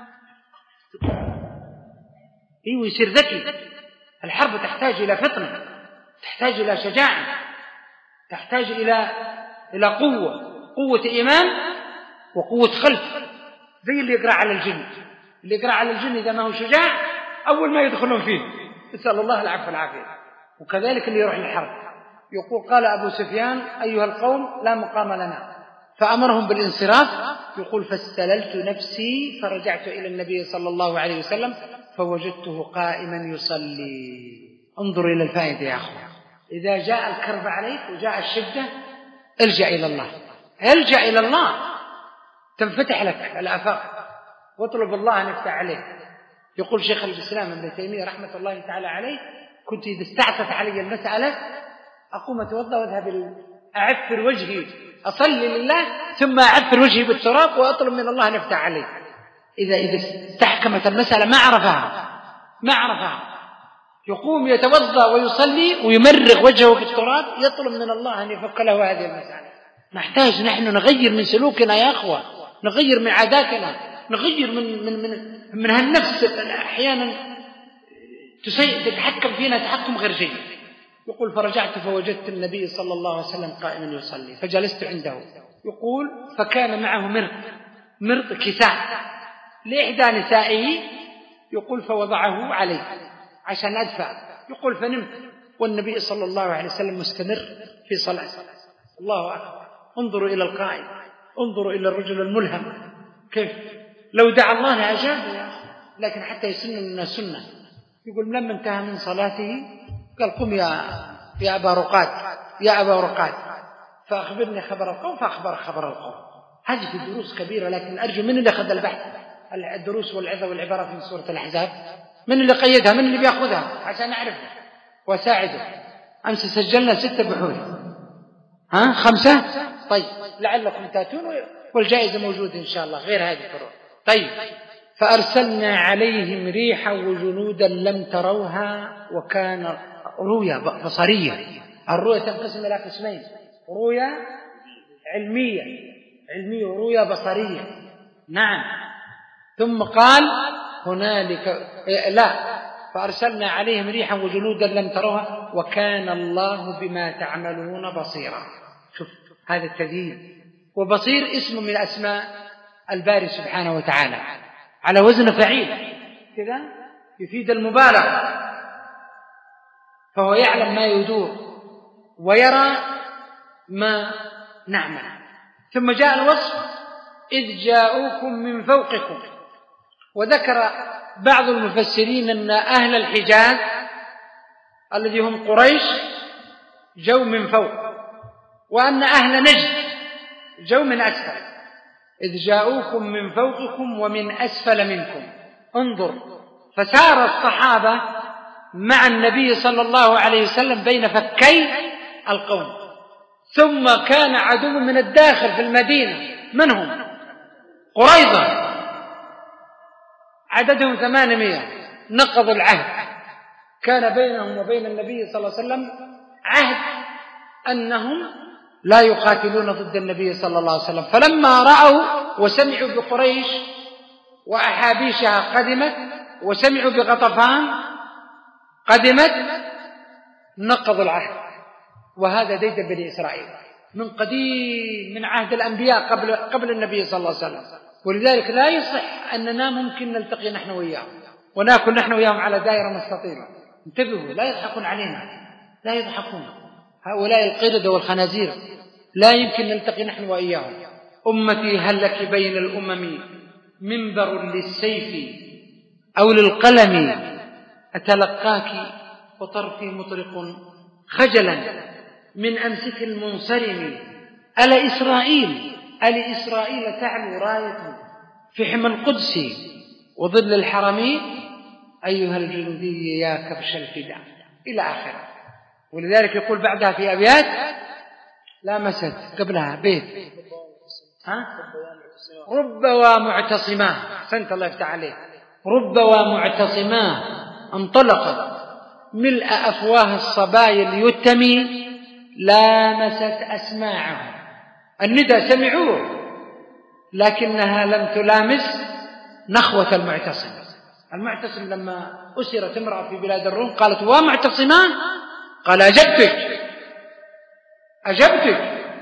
ايوه يصير ذكي. الحرب تحتاج إلى فطنة، تحتاج إلى شجاعة، تحتاج إلى إلى قوة. قوة إيمان وقوة خلف، زي اللي يقرأ على الجن. اللي يقرأ على الجن إذا ما هو شجاع أول ما يدخلون فيه، نسأل الله العفو والعافية. وكذلك اللي يروح للحرب، يقول قال أبو سفيان أيها القوم لا مقام لنا، فأمرهم بالانصراف. يقول فاستللت نفسي فرجعت إلى النبي صلى الله عليه وسلم فوجدته قائما يصلي. انظر إلى الفائدة يا أخوة، إذا جاء الكرب عليك وجاء الشدة الجأ إلى الله، الجأ إلى الله تنفتح لك الآفاق، واطلب الله أن يفتح عليك. يقول شيخ الإسلام ابن تيمية رحمة الله تعالى عليه كنت إذا استعصت علي المسألة أقوم أتوضأ وأذهب أعفر وجهي أصلي لله ثم أعفر وجهي بالتراب وأطلب من الله أن يفتح علي. إذا إذا استحكمت المسألة ما عرفها ما عرفها يقوم يتوضأ ويصلي ويمرغ وجهه في التراب يطلب من الله أن يفك له هذه المسألة. نحتاج نحن نغير من سلوكنا يا أخوة، نغير من عاداتنا، نغير من من من من هالنفس أحيانا تتحكم فينا تحكم غير جيد. يقول فرجعت فوجدت النبي صلى الله عليه وسلم قائما يصلي فجلست عنده. يقول فكان معه مرط مرط كساء لإحدى نسائه. يقول فوضعه عليه عشان أدفع. يقول فنمت والنبي صلى الله عليه وسلم مستمر في صلاة. الله أكبر. انظروا إلى القائد، انظروا إلى الرجل الملهم كيف لو دعا الله لأجابه يا أخي، لكن حتى يسن لنا سنة. يقول لما انتهى من صلاته قال قم يا يا أبا رقاد يا أبا رقاد فأخبرني خبر القوم، فأخبر خبر القوم. هذه دروس كبيرة، لكن أرجو من اللي أخذ البحث الدروس والعظة والعبارة في سورة الأحزاب، من اللي قيدها، من اللي بيأخذها عشان أعرفها وأساعده. أمس سجلنا ستة بحوث، ها خمسة، طيب لعلكم تأتون والجائزة موجودة إن شاء الله غير هذه الفروع. طيب فأرسلنا عليهم ريحا وجنودا لم تروها وكان رؤيا بصرية. الرؤيا تنقسم إلى قسمين، رؤيا علمية علمية ورؤيا بصرية. نعم. ثم قال هنالك لا فأرسلنا عليهم ريحا وجنودا لم تروها وكان الله بما تعملون بصيرا. شوف هذا التذييل. وبصير اسم من أسماء الباري سبحانه وتعالى على وزن فعيل كذا يفيد المبالغة، فهو يعلم ما يدور ويرى ما نعمل. ثم جاء الوصف إذ جاءوكم من فوقكم. وذكر بعض المفسرين أن أهل الحجاز الذي هم قريش جو من فوق، وأن أهل نجد جو من أسفل. إذ جاءوكم من فوقكم ومن أسفل منكم. انظر، فسار الصحابة مع النبي صلى الله عليه وسلم بين فكي القوم. ثم كان عدو من الداخل في المدينة، من هم؟ قريظة، عددهم ثمانمائة، نقضوا العهد. كان بينهم وبين النبي صلى الله عليه وسلم عهد أنهم لا يقاتلون ضد النبي صلى الله عليه وسلم. فلما رأوا وسمعوا بقريش وأحابيشها قدمت وسمعوا بغطفان قدمت نقضوا العهد. وهذا ديد بني إسرائيل من قديم، من عهد الأنبياء قبل قبل النبي صلى الله عليه وسلم. ولذلك لا يصح أننا ممكن نلتقي نحن وياهم ونأكل نحن وياهم على دائرة مستطيلة. انتبهوا، لا يضحكون علينا، لا يضحكون. هؤلاء القردة والخنازير لا يمكن نلتقي نحن وإياهم. أمتي هل لك بين الأمم منبر للسيف أو للقلم أتلقاك وطرفي مطرق خجلا من أمسك المنصرم. ألا إسرائيل ألا إسرائيل تعلو راية في حمى القدس وظل الحرمين أيها الجنودي يا كبش الفداء إلى آخره. ولذلك يقول بعدها في أبيات لامست قبلها بيت ها رب ومعتصماه. أحسنت الله يفتح عليك. رب ومعتصماه انطلقت ملء أفواه الصبايا اليتمي لامست أسماعهم. الندى سمعوه لكنها لم تلامس نخوة المعتصم. المعتصم لما أسرت امرأة في بلاد الروم قالت ومعتصمان، قال أجبتك أجبتك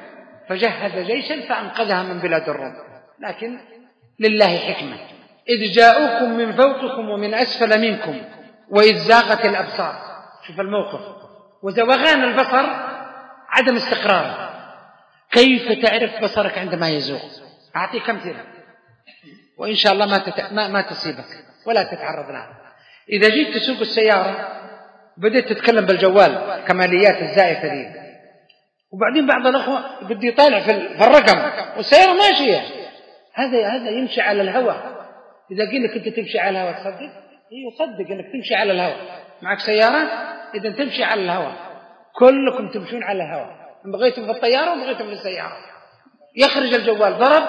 فجهز جيشا فأنقذها من بلاد الروم. لكن لله حكمة. إذ جاءوكم من فوقكم ومن أسفل منكم وإذ زاغت الأبصار. شوف الموقف. وزوغان البصر عدم استقرار. كيف تعرف بصرك عندما يزوغ؟ أعطيك أمثلة وإن شاء الله ما, تت... ما... ما تصيبك ولا تتعرض لها. إذا جيت تسوق السيارة بدأت تتكلم بالجوال كماليات الزائفة دي، وبعدين بعض الأخوة بدي يطالع في الرقم والسيارة ماشية، هذا هذا يمشي على الهواء. إذا قيل لك أنت تمشي على الهواء تصدق؟ إيه صدق أنك تمشي على الهواء. معك سيارة إذا تمشي على الهواء، كلكم تمشون على الهواء، إن بغيتم في الطيارة وبغيتم في السيارة. يخرج الجوال ضرب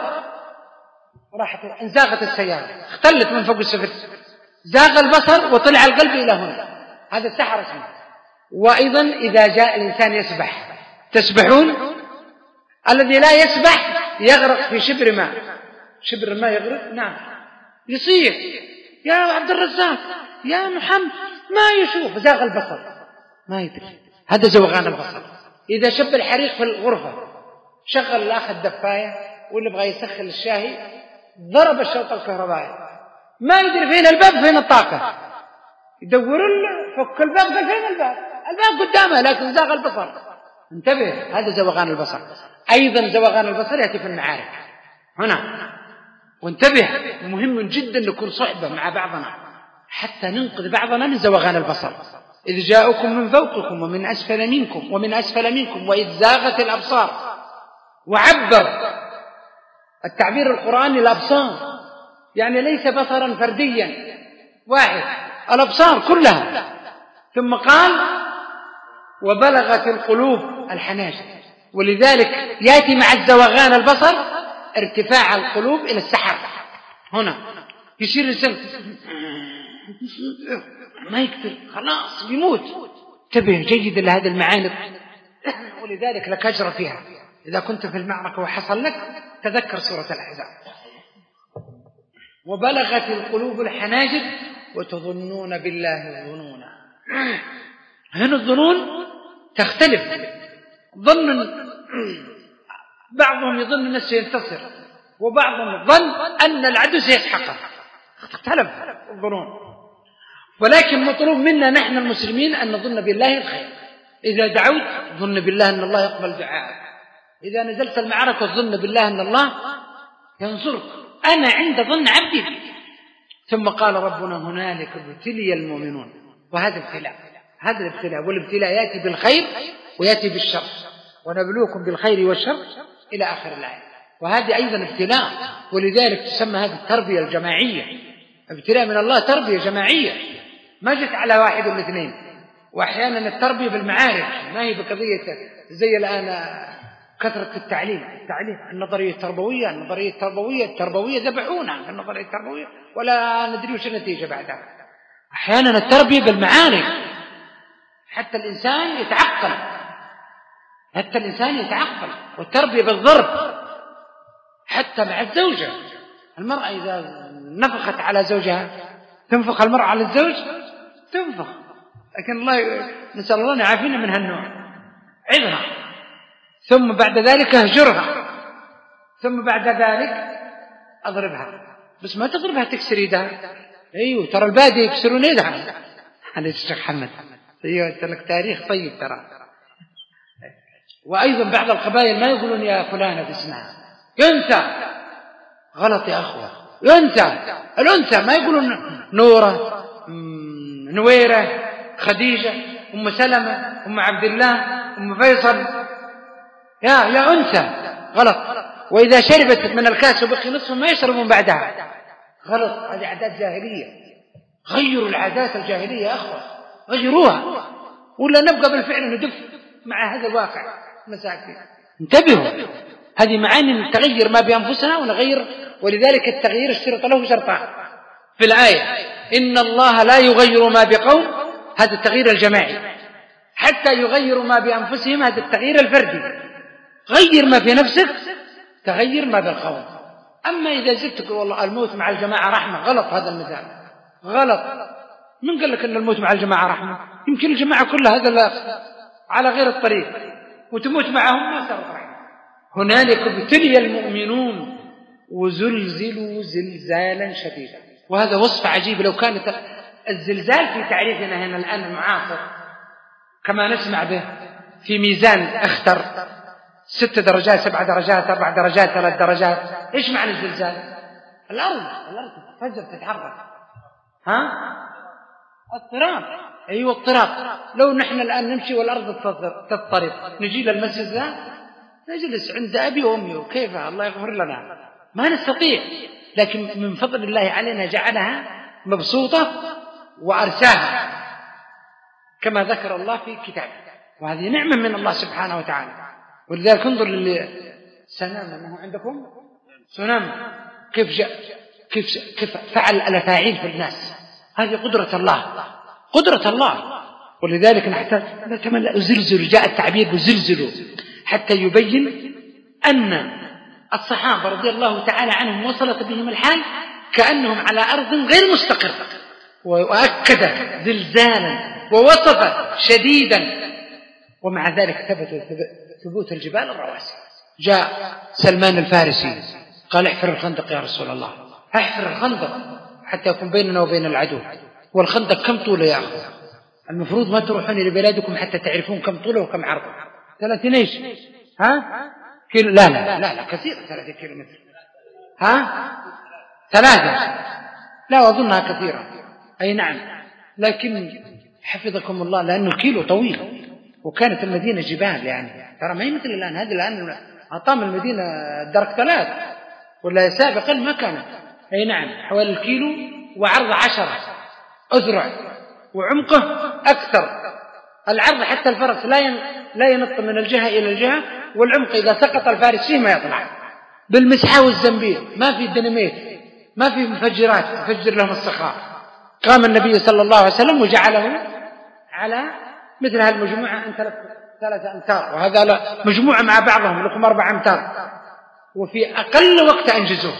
راحت انزاغت السيارة، اختلت من فوق السفر، زاغ البصر وطلع القلب إلى هنا. هذا السحر اسمه. وأيضا إذا جاء الإنسان يسبح، تسبحون؟ الذي لا يسبح يغرق في شبر ماء. شبر الماء يغرق، نعم، يصيح يا عبد الرزاق يا محمد، ما يشوف، زاغ البصر ما يدري. هذا زوغان البصر. إذا شب الحريق في الغرفة، شغل الأخ الدفاية واللي بغى يسخن الشاهي، ضرب الشوط الكهربائي، ما يدري فين الباب فين الطاقة، يدور فك الباب قال فين الباب، الباب قدامه لكن زاغ البصر. انتبه، هذا زوغان البصر. أيضا زوغان البصر يأتي في المعارك هنا. وانتبه، مهم جدا نكون صحبة مع بعضنا حتى ننقذ بعضنا من زوغان البصر. إذ جاءكم من فوقكم ومن أسفل منكم ومن أسفل منكم وإذ زاغت الأبصار. وعبر التعبير القرآني الأبصار، يعني ليس بصرا فرديا واحد، الأبصار كلها. ثم قال وبلغت القلوب الحناجر. ولذلك يأتي مع الزوغان البصر ارتفاع القلوب إلى السحر. هنا يصير الإنسان ما يقدر، خلاص بيموت. انتبه جيدا لهذه المعاني، ولذلك لك أجر فيها. إذا كنت في المعركة وحصل لك تذكر سورة الأحزاب. وبلغت القلوب الحناجر وتظنون بالله الظنون. هنا الظنون تختلف. ظن بعضهم يظن أنه سينتصر، وبعضهم ظن أن العدو سيسحقه. اختلف الظنون. ولكن مطلوب منا نحن المسلمين أن نظن بالله الخير. إذا دعوت ظن بالله أن الله يقبل دعاءك. إذا نزلت المعركة ظن بالله أن الله ينصرك. أنا عند ظن عبدي بي. ثم قال ربنا هنالك ابتلي المؤمنون. وهذا ابتلاء، هذا الابتلاء. والابتلاء يأتي بالخير ويأتي بالشر، ونبلوكم بالخير والشر إلى آخر الآية. وهذه أيضا ابتلاء، ولذلك تسمى هذه التربية الجماعية. ابتلاء من الله، تربية جماعية، ما جت على واحد ولا اثنين. وأحيانا التربية بالمعارك، ما هي بقضية زي الآن كثرة التعليم. التعليم النظرية التربوية، النظرية التربوية التربوية ذبحونا في النظرية التربوية ولا ندري وش النتيجة بعدها. أحيانا التربية بالمعارك حتى الإنسان يتعقل، حتى الإنسان يتعقل. والتربية بالضرب حتى مع الزوجة. المرأة إذا نفخت على زوجها تنفخ المرأة على الزوج، تنفخ. لكن الله نسأل الله يعافينا من هالنوع. عظها، ثم بعد ذلك اهجرها، ثم بعد ذلك أضربها. بس ما تضربها تكسر يدها. أيوه، ترى البادي يكسرون يدها. هذا الشيخ محمد. أيوه، لك تاريخ طيب ترى. وأيضا بعض القبائل ما يقولون يا فلانة باسمها، ينثى. غلط يا أخوة، ينثى. الأنثى ما يقولون نورة، نويرة، خديجة، أم سلمة، أم عبد الله، أم فيصل. يا يا أنثى، غلط. وإذا شربت من الكاس وبقي نصف ما يشربون بعدها، غلط. هذه عادات جاهلية. غيروا العادات الجاهلية يا أخوة، غيروها، ولا نبقى بالفعل ندف مع هذا الواقع مساكين. انتبهوا، هذه معاني نتغير ما بأنفسنا ونغير. ولذلك التغيير اشترط له شرطان في الآية: إن الله لا يغير ما بقوم، هذا التغيير الجماعي، حتى يغيروا ما بأنفسهم، هذا التغيير الفردي. غير ما في نفسك تغير ما بالقوم. أما إذا زدت تقول والله الموت مع الجماعة رحمة، غلط. هذا المثال غلط. من قال لك أن الموت مع الجماعة رحمة؟ يمكن الجماعة كلها هذا على غير الطريق وتموت معهم ما صارت رحمة. هنالك ابتلي المؤمنون وزلزلوا زلزالا شديدا. وهذا وصف عجيب. لو كانت الزلزال في تعريفنا هنا الآن المعاصر كما نسمع به في ميزان اختر ست درجات سبع درجات أربع درجات ثلاث درجات، إيش معنى الزلزال؟ الأرض الأرض تتفجر تتحرك. ها؟ اضطراب. أيوة اضطراب. لو نحن الآن نمشي والأرض تضطرب نجي للمسجد ذا نجلس عند أبي وأمي وكيف الله يغفر لنا، ما نستطيع. لكن من فضل الله علينا جعلها مبسوطة وأرساها كما ذكر الله في كتابه، وهذه نعمة من الله سبحانه وتعالى. ولذلك انظر للسنام أنه عندكم سنام كيف جاء كيف كيف فعل الأفاعيل في الناس. هذه قدرة الله، قدرة الله. ولذلك نحتاج نتمنى زلزل، جاء التعبير بزلزلوا حتى يبين أن الصحابة رضي الله تعالى عنهم وصلت بهم الحال كأنهم على أرض غير مستقرة، وأكد زلزالا ووصف شديدا، ومع ذلك ثبت ثبوت الجبال الرواسي. جاء سلمان الفارسي قال احفر الخندق يا رسول الله، احفر الخندق حتى يكون بيننا وبين العدو. والخندق كم طوله يا أخي؟ المفروض ما تروحون إلى بلادكم حتى تعرفون كم طوله وكم عرضه. ثلاثين ايش؟ ها؟ كيلو؟ لا لا لا لا كثير، ثلاثين كيلو متر. ها؟ ثلاثة؟ لا أظنها كثيرة. أي نعم، لكن حفظكم الله لأن الكيلو طويل، وكانت المدينة جبال يعني، ترى ما هي مثل الآن. هذه الآن أطام المدينة درك ثلاث ولا سابقا ما كانت. أي نعم، حوالي الكيلو وعرض عشرة أذرع وعمقه أكثر. العرض حتى الفرس لا لا ينط من الجهة إلى الجهة، والعمق إذا سقط الفارس فيه ما يطلع. بالمسحة والزنبيل، ما في ديناميت، ما في مفجرات تفجر لهم الصخار. قام النبي صلى الله عليه وسلم وجعله على مثل هالمجموعة أن ثلاثة أمتار، وهذا لا مجموعة مع بعضهم لكم أربع أمتار، وفي أقل وقت أنجزوه.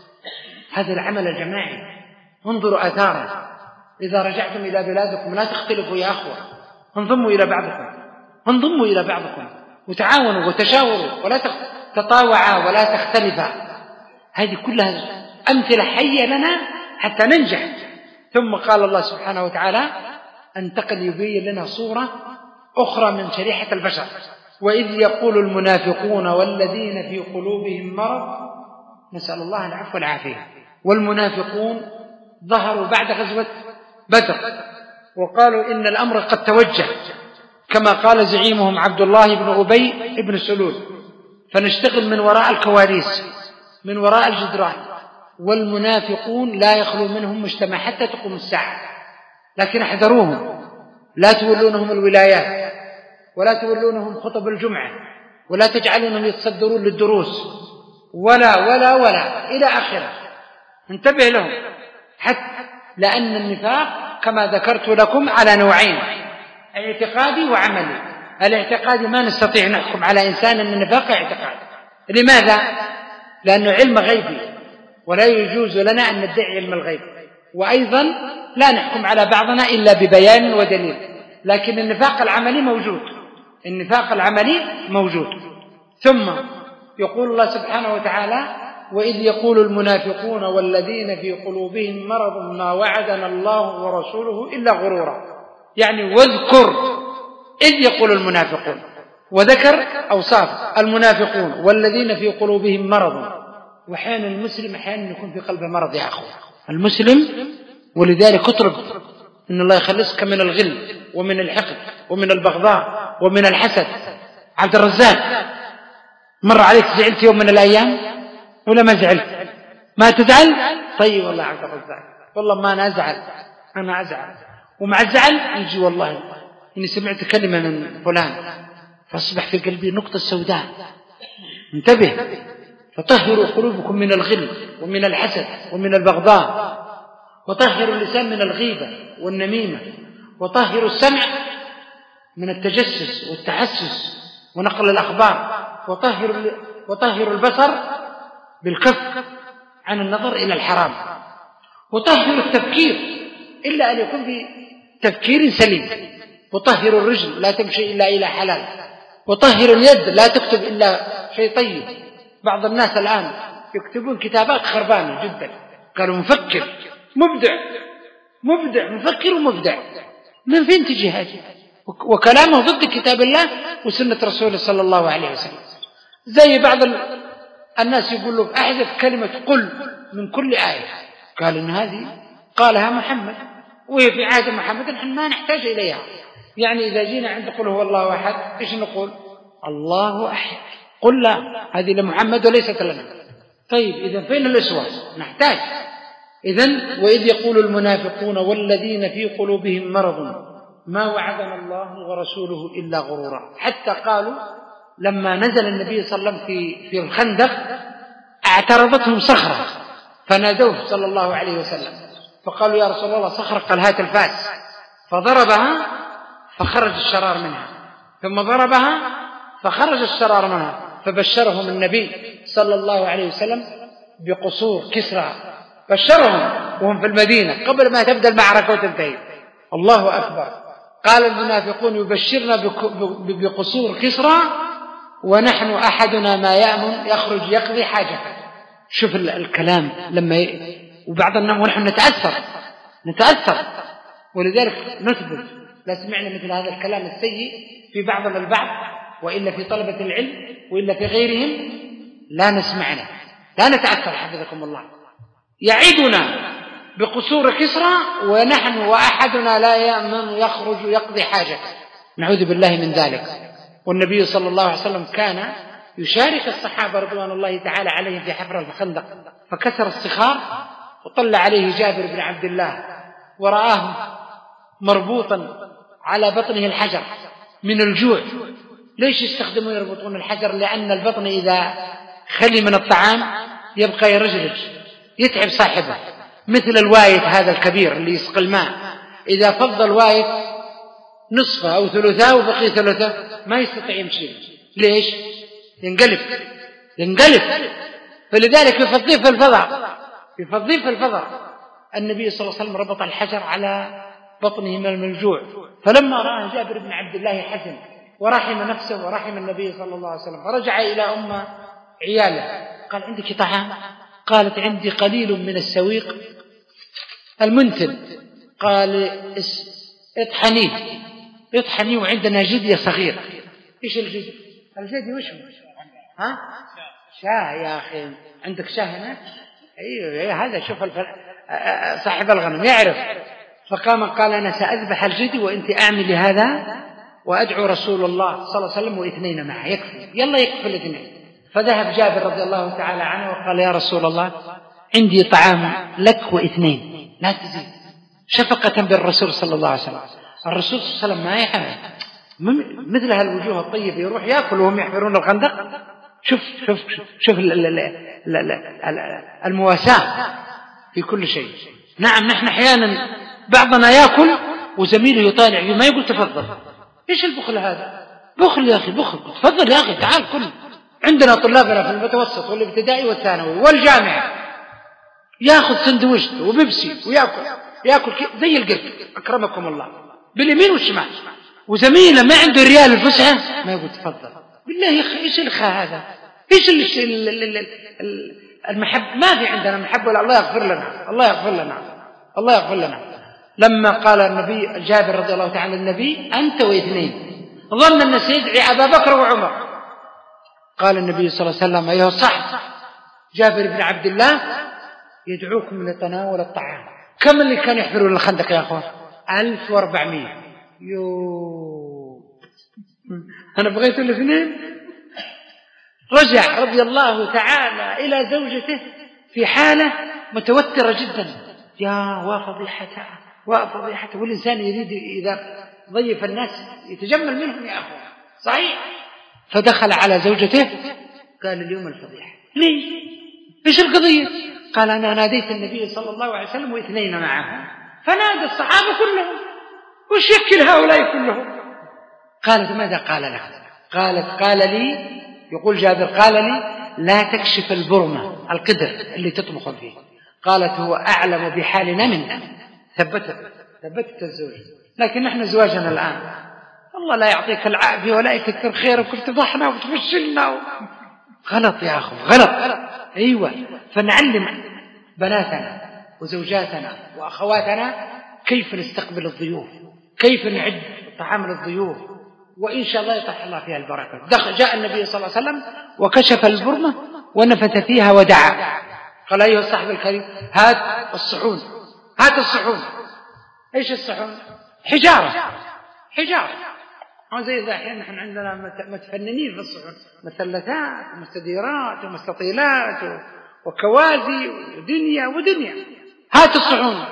هذا العمل الجماعي انظروا آثاره. إذا رجعتم إلى بلادكم لا تختلفوا يا أخوة، انضموا إلى بعضكم، انضموا إلى بعضكم وتعاونوا وتشاوروا، ولا تطاوعا ولا تختلفا. هذه كلها أمثلة حية لنا حتى ننجح. ثم قال الله سبحانه وتعالى انتقل يبين لنا صورة أخرى من شريحة البشر. وإذ يقول المنافقون والذين في قلوبهم مرض، نسأل الله العفو والعافية. والمنافقون ظهروا بعد غزوة بدر وقالوا إن الأمر قد توجه، كما قال زعيمهم عبد الله بن أبي بن سلول، فنشتغل من وراء الكواليس من وراء الجدران. والمنافقون لا يخلو منهم مجتمع حتى تقوم الساعة، لكن احذروهم، لا تولونهم الولايات، ولا تولونهم خطب الجمعة، ولا تجعلونهم يتصدرون للدروس، ولا ولا ولا إلى آخره. انتبه لهم، حتى لأن النفاق كما ذكرت لكم على نوعين، اعتقادي وعملي. الاعتقادي ما نستطيع نحكم على إنسان أن النفاق اعتقاد. لماذا؟ لأنه علم غيبي ولا يجوز لنا أن ندعي علم الغيب، وأيضا لا نحكم على بعضنا إلا ببيان ودليل. لكن النفاق العملي موجود، النفاق العملي موجود. ثم يقول الله سبحانه وتعالى وإذ يقول المنافقون والذين في قلوبهم مرض ما وعدنا الله ورسوله إلا غرورا. يعني واذكر إذ يقول المنافقون، وذكر أوصاف المنافقون والذين في قلوبهم مرض. وحين المسلم أحيانا يكون في قلبه مرض يا أخوة المسلم، ولذلك اطلب إن الله يخلصك من الغل ومن الحقد ومن البغضاء ومن الحسد. عبد الرزاق، مر عليك زعلت يوم من الأيام ولا ما زعلت؟ ما تزعل؟ طيب والله عبد الرزاق والله ما أنا أزعل، أنا أزعل، ومع الزعل يجي والله إني سمعت كلمة من فلان فأصبح في قلبي نقطة سوداء. انتبه، فطهروا قلوبكم من الغل ومن الحسد ومن البغضاء، وطهروا اللسان من الغيبة والنميمة، وطهروا السمع من التجسس والتحسس ونقل الأخبار، وطهروا وطهروا البصر بالكف عن النظر إلى الحرام، وطهروا التفكير إلا أن يكون في تفكير سليم، وطهروا الرجل لا تمشي إلا إلى حلال، وطهر اليد لا تكتب إلا شيء طيب. بعض الناس الآن يكتبون كتابات خربانة جدا. قالوا مفكر مبدع مبدع مفكر ومبدع. من فين تجي هذه؟ وكلامه ضد كتاب الله وسنة رسوله صلى الله عليه وسلم. زي بعض الناس يقول له أحذف كلمة قل من كل آية. قال إن هذه قالها محمد وهي في عهد محمد، نحن ما نحتاج إليها. يعني إذا جينا عند قل هو الله أحد إيش نقول؟ الله أحد. قل لا، هذه لمحمد وليست لنا. طيب إذا فين الأسوة؟ نحتاج. إذن وإذ يقول المنافقون والذين في قلوبهم مرض ما وعدنا الله ورسوله إلا غرورا. حتى قالوا لما نزل النبي صلى الله عليه وسلم في, في الخندق اعترضتهم صخرة فنادوه صلى الله عليه وسلم فقالوا يا رسول الله صخرة، قال هات الفاس، فضربها فخرج الشرار منها، ثم ضربها فخرج الشرار منها، فبشرهم النبي صلى الله عليه وسلم بقصور كسرى، بشرهم وهم في المدينة قبل ما تبدأ المعركة وتنتهي. الله أكبر. قال المنافقون يبشرنا بقصور كسرى ونحن أحدنا ما يأمن يخرج يقضي حاجة. شوف الكلام لما ي... وبعض الناس ونحن نتأثر نتأثر ولذلك نثبت. لا سمعنا مثل هذا الكلام السيء في بعضنا البعض، وإلا في طلبة العلم وإلا في غيرهم لا نسمعنا، لا نتأثر حفظكم الله. يعدنا بقصور كسرى ونحن وأحدنا لا يأمن يخرج يقضي حاجة. نعوذ بالله من ذلك. والنبي صلى الله عليه وسلم كان يشارك الصحابة رضوان الله تعالى عليهم في حفر الخندق، فكسر الصخار وطلع عليه جابر بن عبد الله ورآه مربوطا على بطنه الحجر من الجوع. ليش يستخدمون يربطون الحجر؟ لأن البطن إذا خلي من الطعام يبقى يرجرج يتعب صاحبه، مثل الوايت هذا الكبير اللي يسقي الماء، إذا فض الوايت نصفه أو ثلثاه وبقي ثلثه ما يستطيع يمشي. ليش؟ ينقلب ينقلب فلذلك يفضيه في الفضاء يفضيه في الفضاء. النبي صلى الله عليه وسلم ربط الحجر على بطنه من الجوع، فلما رأى جابر بن عبد الله حزن ورحم نفسه ورحم النبي صلى الله عليه وسلم، فرجع إلى أم عياله قال عندك طعام؟ قالت عندي قليل من السويق المنتن. قال اطحنيه اطحنيه وعندنا جدي صغير. ايش الجدي؟ الجدي وش هو؟ ها؟ شاه يا أخي، عندك شاه هنا؟ ايوه هذا شوف الفل... صاحب الغنم يعرف. فقام قال أنا سأذبح الجدي وأنت أعملي هذا وأدعو رسول الله صلى الله عليه وسلم واثنين معه يكفي. يلا يكفي الاثنين. فذهب جابر رضي الله تعالى عنه وقال يا رسول الله عندي طعام لك واثنين لا تزيد، شفقة بالرسول صلى الله عليه وسلم. الرسول صلى الله عليه وسلم ما يعرف مثل هالوجوه الطيبة يروح يأكل وهم يحفرون الخندق. شوف شوف شوف المواساة في كل شيء. نعم نحن أحيانا بعضنا يأكل وزميله يطالع فيه ما يقول تفضل. إيش البخل هذا؟ بخل يا أخي، بخل. تفضل يا أخي تعال كل. عندنا طلابنا في المتوسط والابتدائي والثانوي والجامعة يأخذ سندويشت وبيبسي ويأكل يأكل زي القرد أكرمكم الله باليمين والشمال، وزميله ما عنده ريال الفسحة ما يقول تفضل. بالله يا أخي إيش الخاء هذا؟ إيش المحب؟ ما في عندنا محبة ولا. الله يغفر لنا الله يغفر لنا الله يغفر لنا. لما قال النبي جابر رضي الله تعالى النبي أنت واثنين، ظن أن سيدعي أبا بكر وعمر. قال النبي صلى الله عليه وسلم أيها صح جابر بن عبد الله يدعوكم لتناول الطعام. كم اللي كان يحفرون الخندق يا أخوان؟ ألف وأربعمائة. يو أنا بغيت الاثنين. رجع رضي الله تعالى إلى زوجته في حالة متوترة جدا. يا وفضيحته وفضيحته. والإنسان يريد إذا ضيف الناس يتجمل منهم يا أخوان صحيح. فدخل على زوجته قال اليوم الفضيحة. ليش؟ إيش القضية؟ قال أنا ناديت النبي صلى الله عليه وسلم واثنين معه فنادى الصحابة كلهم وش يكل هؤلاء كلهم؟ قالت ماذا قال لها؟ قالت قال لي يقول جابر قال لي لا تكشف البرمة القدر اللي تطبخ فيه. قالت هو أعلم بحالنا منا. ثبتت ثبتت الزوج. لكن نحن زواجنا الآن الله لا يعطيك العافية ولا يكثر خيرك وتفضحنا وتفشلنا و... غلط يا أخو، غلط. أيوة، فنعلم بناتنا وزوجاتنا وأخواتنا كيف نستقبل الضيوف، كيف نعد طعام للضيوف، وإن شاء الله يطرح الله فيها البركة. جاء النبي صلى الله عليه وسلم وكشف البرمة ونفث فيها ودعا، قال أيها الصحب الكريم هات الصحون، هات الصحون. إيش الصحون؟ حجارة، حجارة. زي ذا الحين نحن عندنا متفننين في الصحون، مثلثات ومستديرات ومستطيلات وكوازي ودنيا ودنيا. هات الصحون،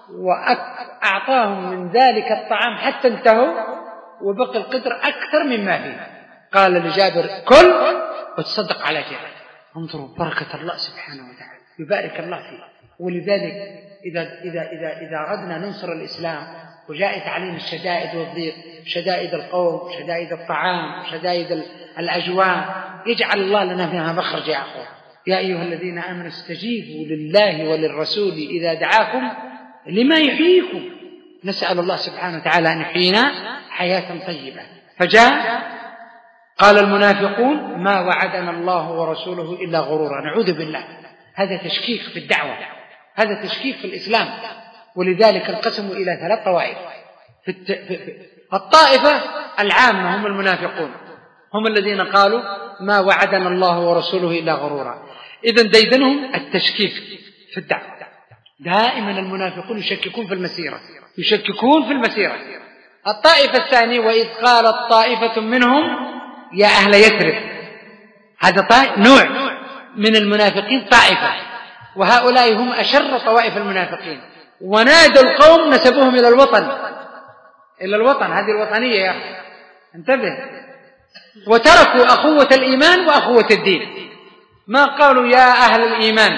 وأعطاهم من ذلك الطعام حتى انتهوا وبقي القدر أكثر مما فيه. قال لجابر كل وتصدق على جابر. انظروا بركة الله سبحانه وتعالى، يبارك الله فيه. ولذلك إذا, إذا, إذا, إذا أردنا ننصر الإسلام وجاءت علينا الشدائد والضيق، شدائد القوم، شدائد الطعام، شدائد الأجواء، يجعل الله لنا فيها مخرج يا أخوة. يا أيها الذين آمنوا استجيبوا لله وللرسول إذا دعاكم لما يحييكم. نسأل الله سبحانه وتعالى أن يحيينا حياة طيبة. فجاء قال المنافقون ما وعدنا الله ورسوله إلا غرورا. نعوذ بالله، هذا تشكيك في الدعوة، هذا تشكيك في الإسلام. ولذلك انقسموا إلى ثلاث طوائف. في الت... في الطائفة العامة هم المنافقون، هم الذين قالوا ما وعدنا الله ورسوله إلا غرورا. إذن ديدنهم التشكيك في الدعوة. دائما المنافقون يشككون في المسيرة، يشككون في المسيرة. الطائفة الثانية وإذ قالت طائفة منهم يا أهل يثرب. هذا طائف نوع من المنافقين، طائفة، وهؤلاء هم أشر طوائف المنافقين. ونادوا القوم نسبوهم إلى الوطن، إلى الوطن، هذه الوطنية يا أخي انتبه. وتركوا أخوة الإيمان وأخوة الدين. ما قالوا يا أهل الإيمان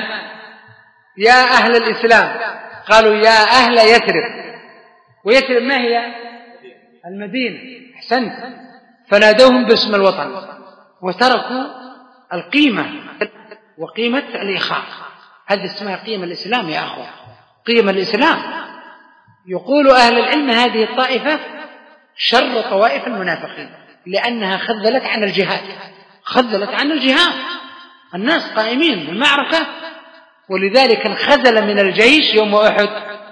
يا أهل الإسلام، قالوا يا أهل يثرب. ويثرب ما هي؟ المدينة. أحسنت. فنادوهم باسم الوطن وتركوا القيمة وقيمة الإخاء. هذه اسمها قيمة الإسلام يا أخوة، قيمة الإسلام. يقول أهل العلم هذه الطائفة شر طوائف المنافقين، لأنها خذلت عن الجهاد، خذلت عن الجهاد. الناس قائمين بالمعركة، ولذلك انخذل من الجيش يوم أحد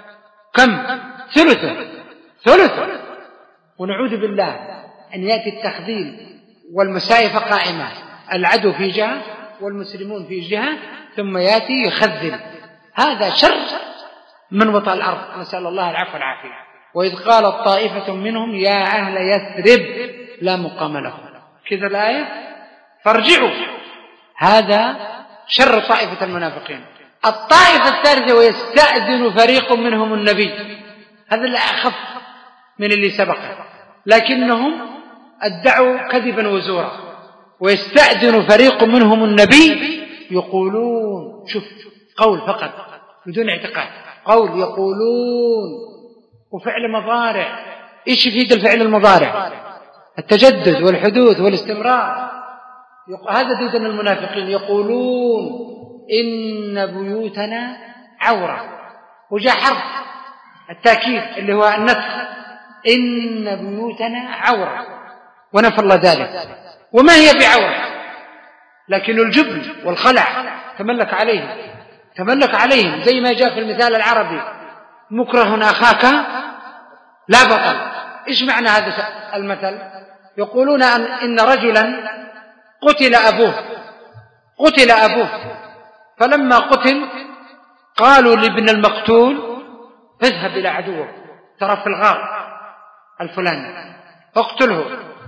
كم؟ ثلثه ثلثه. ونعوذ بالله أن يأتي التخذيل والمسايفة قائمة، العدو في جهة والمسلمون في جهة، ثم يأتي يخذل. هذا شر من وطأ الأرض، نسأل الله العفو والعافية. وإذ قالت طائفة منهم يا أهل يثرب لا مقام لهم. كذا الآية. فارجعوا. هذا شر طائفة المنافقين. الطائفة الثالثة ويستأذن فريق منهم النبي. هذا اللي أخف من اللي سبقه، لكنهم ادعوا كذبا وزورا. ويستأذن فريق منهم النبي يقولون، شوف قول فقط بدون اعتقاد، قول يقولون وفعل مضارع. ايش يفيد الفعل المضارع؟ التجدد والحدوث والاستمرار. هذا ديدن المنافقين. يقولون إن بيوتنا عورة، وجاء حرف التأكيد اللي هو النفخ، إن بيوتنا عورة، ونفى الله ذلك. وما هي بعورة، لكن الجبن والخلع تملك عليهم، تملك عليهم. زي ما جاء في المثال العربي مكره أخاك لا بطل. إيش معنى هذا المثل؟ يقولون أن إن رجلا قتل أبوه، قتل أبوه، فلما قتل قالوا لابن المقتول اذهب إلى عدوه ترى في الغار الفلاني فاقتله.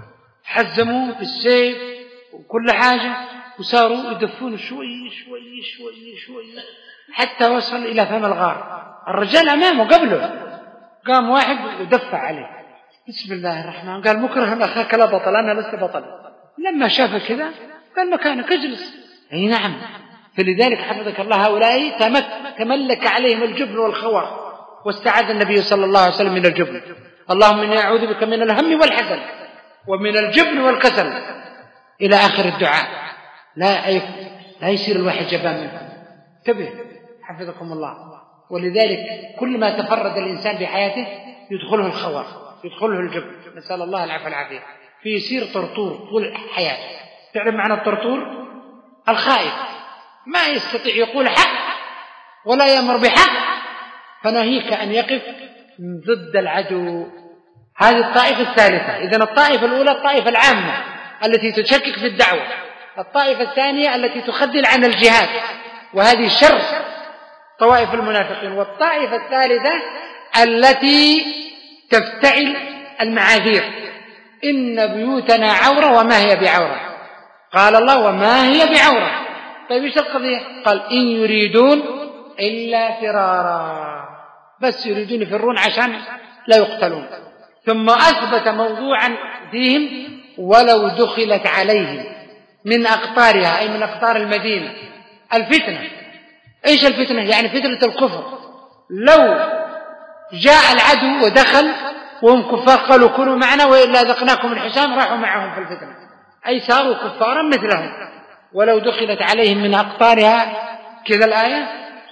حزموه بالسيف وكل حاجة، وصاروا يدفون شوي شوي شوي شوي حتى وصل إلى فم الغار. الرجال أمامه قبله، قام واحد ودفع عليه. بسم الله الرحمن، قال مكره أخاك لا بطل، أنا لست بطل. لما شاف كذا قال مكانك اجلس. أي نعم. فلذلك حفظك الله هؤلاء تملك عليهم الجبن والخوار، واستعاذ النبي صلى الله عليه وسلم من الجبن. اللهم إني أعوذ بك من الهم والحزن ومن الجبن والكسل إلى آخر الدعاء. لا لا يصير الواحد جبان منه. انتبه حفظكم الله. ولذلك كل ما تفرد الإنسان بحياته يدخله الخوار، يدخله الجب، نسأل الله العفو والعافية، فيصير طرطور طول حياته. تعرف معنى الطرطور؟ الخائف، ما يستطيع يقول حق ولا يأمر بحق، فناهيك أن يقف ضد العدو. هذه الطائفة الثالثة. إذن الطائفة الأولى الطائفة العامة التي تشكك في الدعوة، الطائفة الثانية التي تخذل عن الجهاد، وهذه شر طوائف المنافقين. والطائفة الثالثة التي تفتعل المعاذير، إن بيوتنا عورة وما هي بعورة. قال الله وما هي بعورة. طيب ايش القضية؟ قال إن يريدون إلا فرارا، بس يريدون يفرون عشان لا يقتلون. ثم أثبت موضوعا فيهم ولو دخلت عليهم من أقطارها، أي من أقطار المدينة، الفتنة. إيش الفتنة؟ يعني فتنة الكفر. لو جاء العدو ودخل وهم كفار قالوا كونوا معنا وإلا ذقناكم الحسام، راحوا معهم في الفتنة، أي صاروا كفارا مثلهم. ولو دخلت عليهم من أقطارها كذا الآية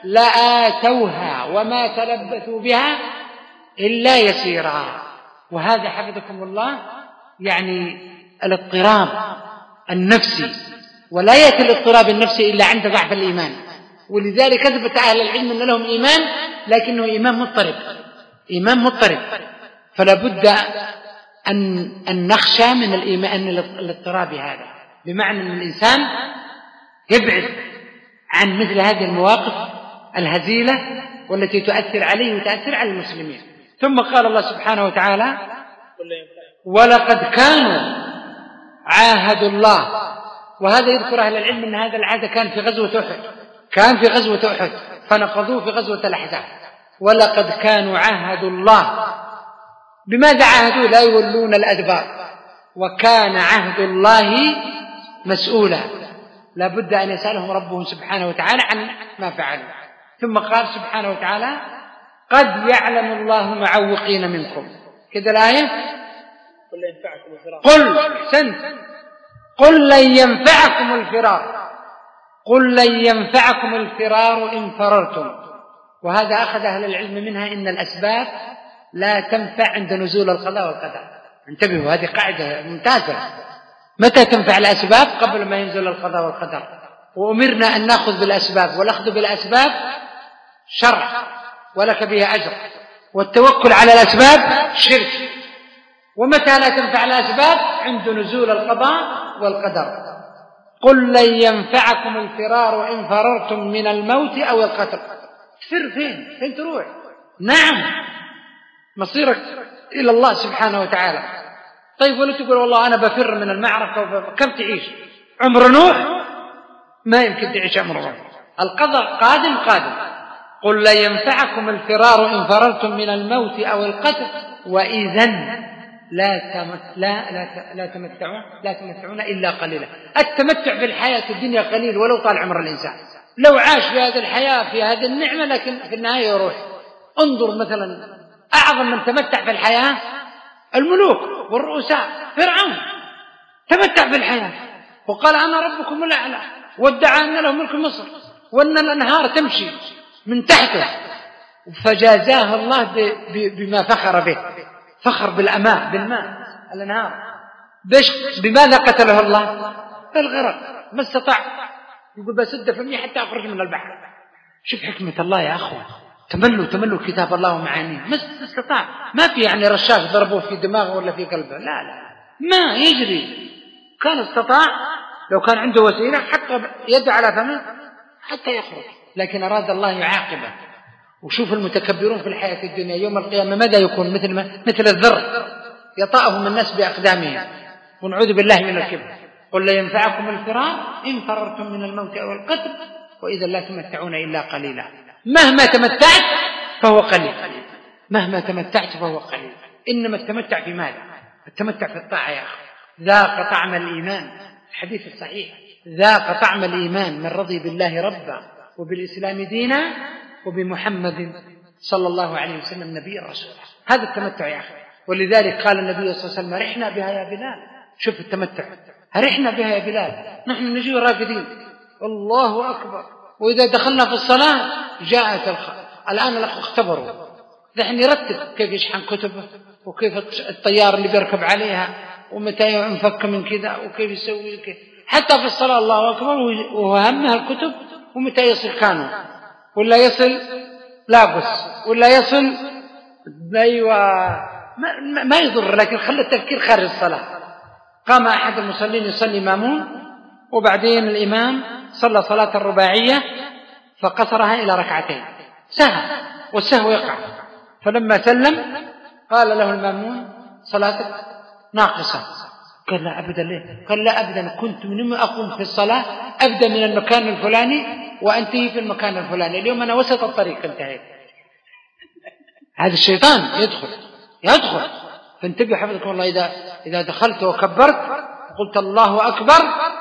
لآتوها وما تلبثوا بها إلا يسيرا. وهذا حفظكم الله يعني الاضطراب النفسي، ولا يأتي الاضطراب النفسي إلا عند ضعف الإيمان. ولذلك أثبت أهل العلم أن لهم إيمان لكنه إيمان مضطرب، إيمان مضطرب. فلا بد أن, أن نخشى من الإيمان الاضطراب هذا، بمعنى أن الإنسان يبعد عن مثل هذه المواقف الهزيلة والتي تؤثر عليه وتأثر على المسلمين. ثم قال الله سبحانه وتعالى ولقد كانوا عاهدوا الله. وهذا يذكر أهل العلم أن هذا العهد كان في غزوة أحد، كان في غزوة أحد فنقضوه في غزوة الأحزاب. ولقد كانوا عاهدوا الله. بماذا عاهدوا؟ لا يولون الأدبار، وكان عهد الله مسؤولا، لا بد أن يسألهم ربهم سبحانه وتعالى عن ما فعلوا. ثم قال سبحانه وتعالى قد يعلم الله المعوقين منكم، كذا الآية قل سنت قل لن ينفعكم الفرار، قل لن ينفعكم الفرار إن فررتم. وهذا أخذ أهل العلم منها إن الأسباب لا تنفع عند نزول القضاء والقدر. انتبهوا، هذه قاعدة ممتازة. متى تنفع الأسباب؟ قبل ما ينزل القضاء والقدر. وأمرنا أن نأخذ بالأسباب، والأخذ بالأسباب شرع ولك بها أجر، والتوكل على الأسباب شرك. ومتى لا تنفع الأسباب؟ عند نزول القضاء والقدر. قل لن ينفعكم الفرار إن فررتم من الموت أو القتل. تفر فين؟ فين تروح؟ نعم مصيرك إلى الله سبحانه وتعالى. طيب ولا تقول والله أنا بفر من المعركة وبفر. كم تعيش؟ عمر نوح؟ ما يمكن تعيش عمر نوح. القضاء قادم قادم. قل لن ينفعكم الفرار إن فررتم من الموت أو القتل وإذن لا لا لا لا تمتعون لا تمتعون إلا قليلا. التمتع بالحياة الدنيا قليل ولو طال عمر الإنسان، لو عاش في هذه الحياة في هذه النعمة، لكن في النهاية يروح. انظر مثلا أعظم من تمتع في الحياة الملوك والرؤساء. فرعون تمتع بالحياة وقال أنا ربكم الأعلى، وادعى أن له ملك مصر وأن الأنهار تمشي من تحته، فجازاه الله بما فخر به، فخر بالأماء بالماء الأنهار. بماذا قتله الله؟ بالغرق. ما استطاع، يقول بسد فمي حتى أخرج من البحر. شوف حكمة الله يا أخوة، تملوا تملوا كتاب الله ومعانيه. ما استطاع، ما في يعني رشاش ضربوه في دماغه ولا في قلبه، لا لا ما يجري. كان استطاع لو كان عنده وسيلة حتى يد على فمه حتى يخرج، لكن أراد الله يعاقبه. وشوف المتكبرون في الحياة الدنيا يوم القيامة ماذا يكون؟ مثل ما مثل الذر يطأهم الناس بأقدامهم، ونعوذ بالله من الكبر. قل لا ينفعكم الفرار إن فررتم من الموت أو القتل وإذا لا تمتعون إلا قليلا. مهما تمتعت فهو قليل، مهما تمتعت فهو قليل. إنما التمتع في ماذا؟ التمتع في الطاعة يا أخي. ذاق طعم الإيمان، الحديث الصحيح، ذاق طعم الإيمان من رضي بالله ربا وبالإسلام دينا وبمحمد صلى الله عليه وسلم نبي الرسول. هذا التمتع يا أخي. ولذلك قال النبي صلى الله عليه وسلم رحنا بها يا بلال. شوف التمتع، رحنا بها يا بلال، نحن نجي راقدين الله أكبر، وإذا دخلنا في الصلاة جاءت الخ... الآن الأخ اختبروا، نحن نرتب كيف يشحن كتبه وكيف الطيار اللي بيركب عليها ومتى ينفك من كذا وكيف يسوي كذا. حتى في الصلاة الله أكبر وهمها الكتب ومتى يصل كانوا ولا يصل لاقص ولا يصل أيوة ما, ما يضر، لكن خلى التفكير خارج الصلاة. قام أحد المصلين يصلي مامون وبعدين الإمام صلى صلاة الرباعية فقصرها إلى ركعتين، سهى والسهو يقع، فلما سلم قال له المامون صلاتك ناقصة. قال لا أبدا ليه؟ قال لا أبدا، كنت من أقوم في الصلاة أبدأ من المكان الفلاني وأنتهي في المكان الفلاني، اليوم أنا وسط الطريق انتهيت. هذا الشيطان يدخل يدخل فانتبه حفظكم الله. إذا, إذا دخلت وكبرت قلت الله أكبر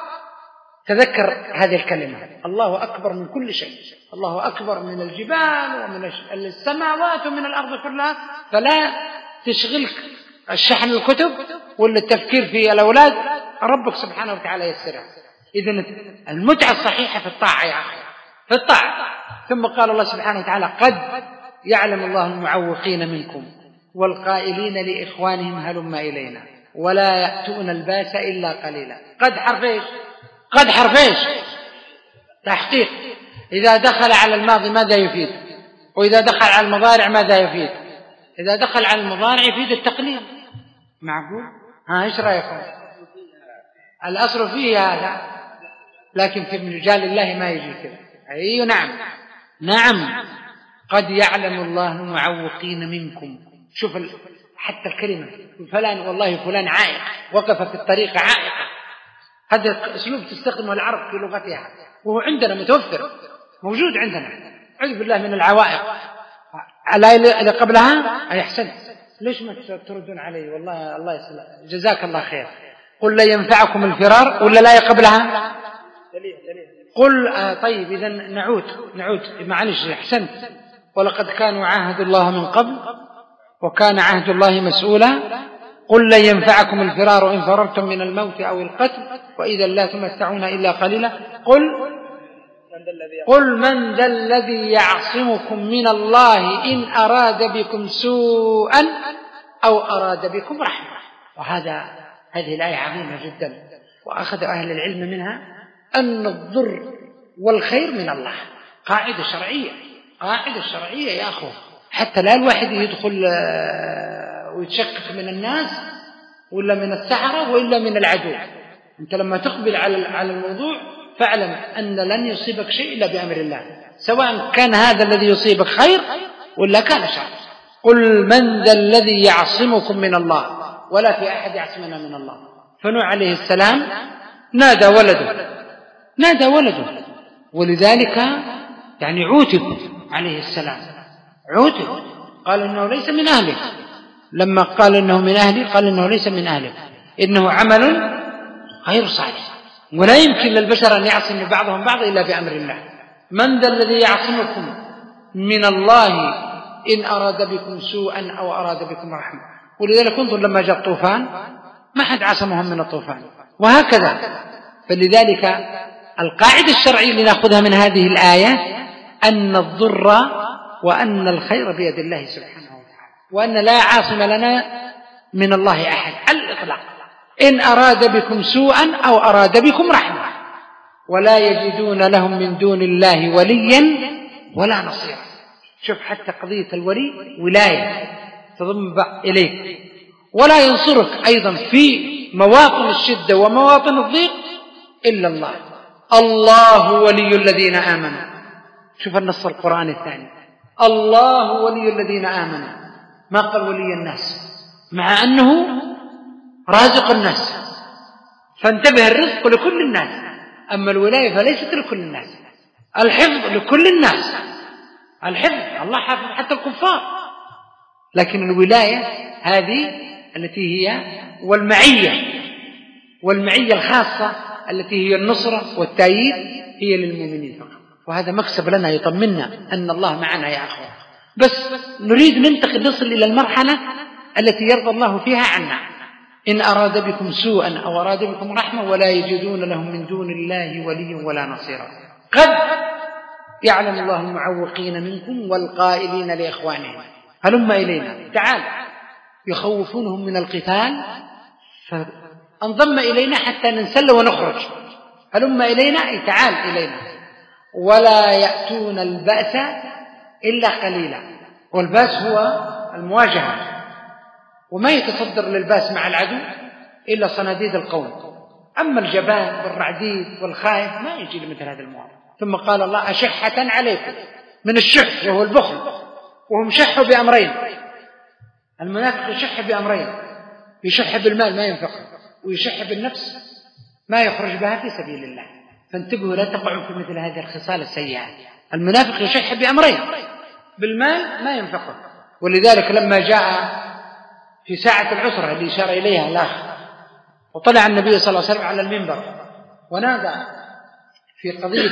تذكر هذه الكلمة، الله أكبر من كل شيء، الله أكبر من الجبال ومن السماوات ومن الأرض كلها، فلا تشغلك الشحن الكتب ولا التفكير في الأولاد، ربك سبحانه وتعالى يسرها. إذن المتعة الصحيحة في الطاعة يا أخي، في الطاعة. ثم قال الله سبحانه وتعالى قد يعلم الله المعوقين منكم والقائلين لإخوانهم هلم إلينا ولا يأتون الباس إلا قليلا. قد حرفيش قد حرفيش تحقيق. إذا دخل على الماضي ماذا يفيد؟ وإذا دخل على المضارع ماذا يفيد؟ إذا دخل على المضارع يفيد التقليل. معقول؟ ها إيش رأيكم؟ الأصل فيه هذا، لكن في مجال الله ما يجي كذا. أي نعم نعم قد يعلم الله المعوقين منكم. شوف حتى الكلمة فلان والله فلان عائق، وقف في الطريق عائقة، هذا أسلوب تستخدمه العرب في لغتها وهو عندنا متوفر موجود عندنا. أعوذ بالله من العوائق. الآية اللي قبلها أي أحسنت، ليش ما تردون علي؟ والله الله يسلمك جزاك الله خير. قل لا ينفعكم الفرار ولا لا قبلها قل آه طيب إذا نعود نعود معلش أحسنت. ولقد كانوا عاهدوا الله من قبل وكان عهد الله مسؤولا. قل لن ينفعكم الفرار إن فررتم من الموت أو القتل وإذا لا تمتعون إلا قليلا. قل قل من ذا الذي يعصمكم من الله إن أراد بكم سوءا أو أراد بكم رحمة. وهذا هذه الآية عظيمة جدا، وأخذ أهل العلم منها أن الضر والخير من الله. قاعدة شرعية، قاعدة شرعية يا أخو، حتى لا الواحد يدخل ويتشكك من الناس ولا من السحرة وإلا من العدو. أنت لما تقبل على الموضوع فاعلم أن لن يصيبك شيء إلا بأمر الله، سواء كان هذا الذي يصيبك خير ولا كان شر. قل من ذا الذي يعصمكم من الله، ولا في أحد يعصمنا من الله. فنوح عليه السلام نادى ولده نادى ولده ولذلك يعني عوتب عليه السلام، عوتب، قال إنه ليس من أهله. لما قال إنه من أهله قال إنه ليس من أهله، إنه عمل غير صالح، ولا يمكن للبشر أن يعصم بعضهم بعض إلا بأمر الله. من ذا الذي يعصمكم من الله إن أراد بكم سوءا أو أراد بكم رحمة. ولذلك انظر لما جاء الطوفان ما حد عصمهم من الطوفان، وهكذا. فلذلك القاعدة الشرعية اللي نأخذها من هذه الآية أن الضر وأن الخير بيد الله سبحانه وتعالى، وأن لا عاصم لنا من الله أحد على الإطلاق. إن أراد بكم سوءا أو أراد بكم رحمة ولا يجدون لهم من دون الله وليا ولا نصيرا. شوف حتى قضية الولي ولاية تضم إليك، ولا ينصرك أيضا في مواطن الشدة ومواطن الضيق إلا الله. الله ولي الذين آمنوا. شوف النص القرآن الثاني، الله ولي الذين آمنوا، ما قال ولي الناس، مع أنه رازق الناس. فانتبه، الرزق لكل الناس، أما الولاية فليست لكل الناس. الحفظ لكل الناس، الحفظ الله حافظ حتى الكفار، لكن الولاية هذه التي هي والمعية والمعية الخاصة التي هي النصرة والتأييد هي للمؤمنين فقط. وهذا مكسب لنا يطمنا أن الله معنا يا أخوة. بس نريد ننتقل نصل إلى المرحلة التي يرضى الله فيها عنا. إن أراد بكم سوءا أو أراد بكم رحمة ولا يجدون لهم من دون الله وليا ولا نصيرا. قد يعلم الله المعوقين منكم والقائلين لإخوانهم هلم إلينا، تعال يخوفونهم من القتال، فانضم إلينا حتى ننسل ونخرج، هلم إلينا أي تعال إلينا، ولا يأتون البأس إلا قليلا. والبأس هو المواجهة، وما يتصدر للبأس مع العدو إلا صناديد القوم، أما الجبان والرعديد والخائف ما يجي لمثل هذا المواقف. ثم قال الله أشحة عليكم، من الشح وهو البخل، وهم شحوا بأمرين. المنافق يشح بأمرين، يشح بالمال ما ينفقه، ويشح بالنفس ما يخرج بها في سبيل الله. فانتبهوا لا تقعوا في مثل هذه الخصال السيئة. المنافق يشح بأمرين، بالمال ما ينفقه، ولذلك لما جاء في ساعة العسرة اللي إشار إليها الأخ، وطلع النبي صلى الله عليه وسلم على المنبر ونادى في قضية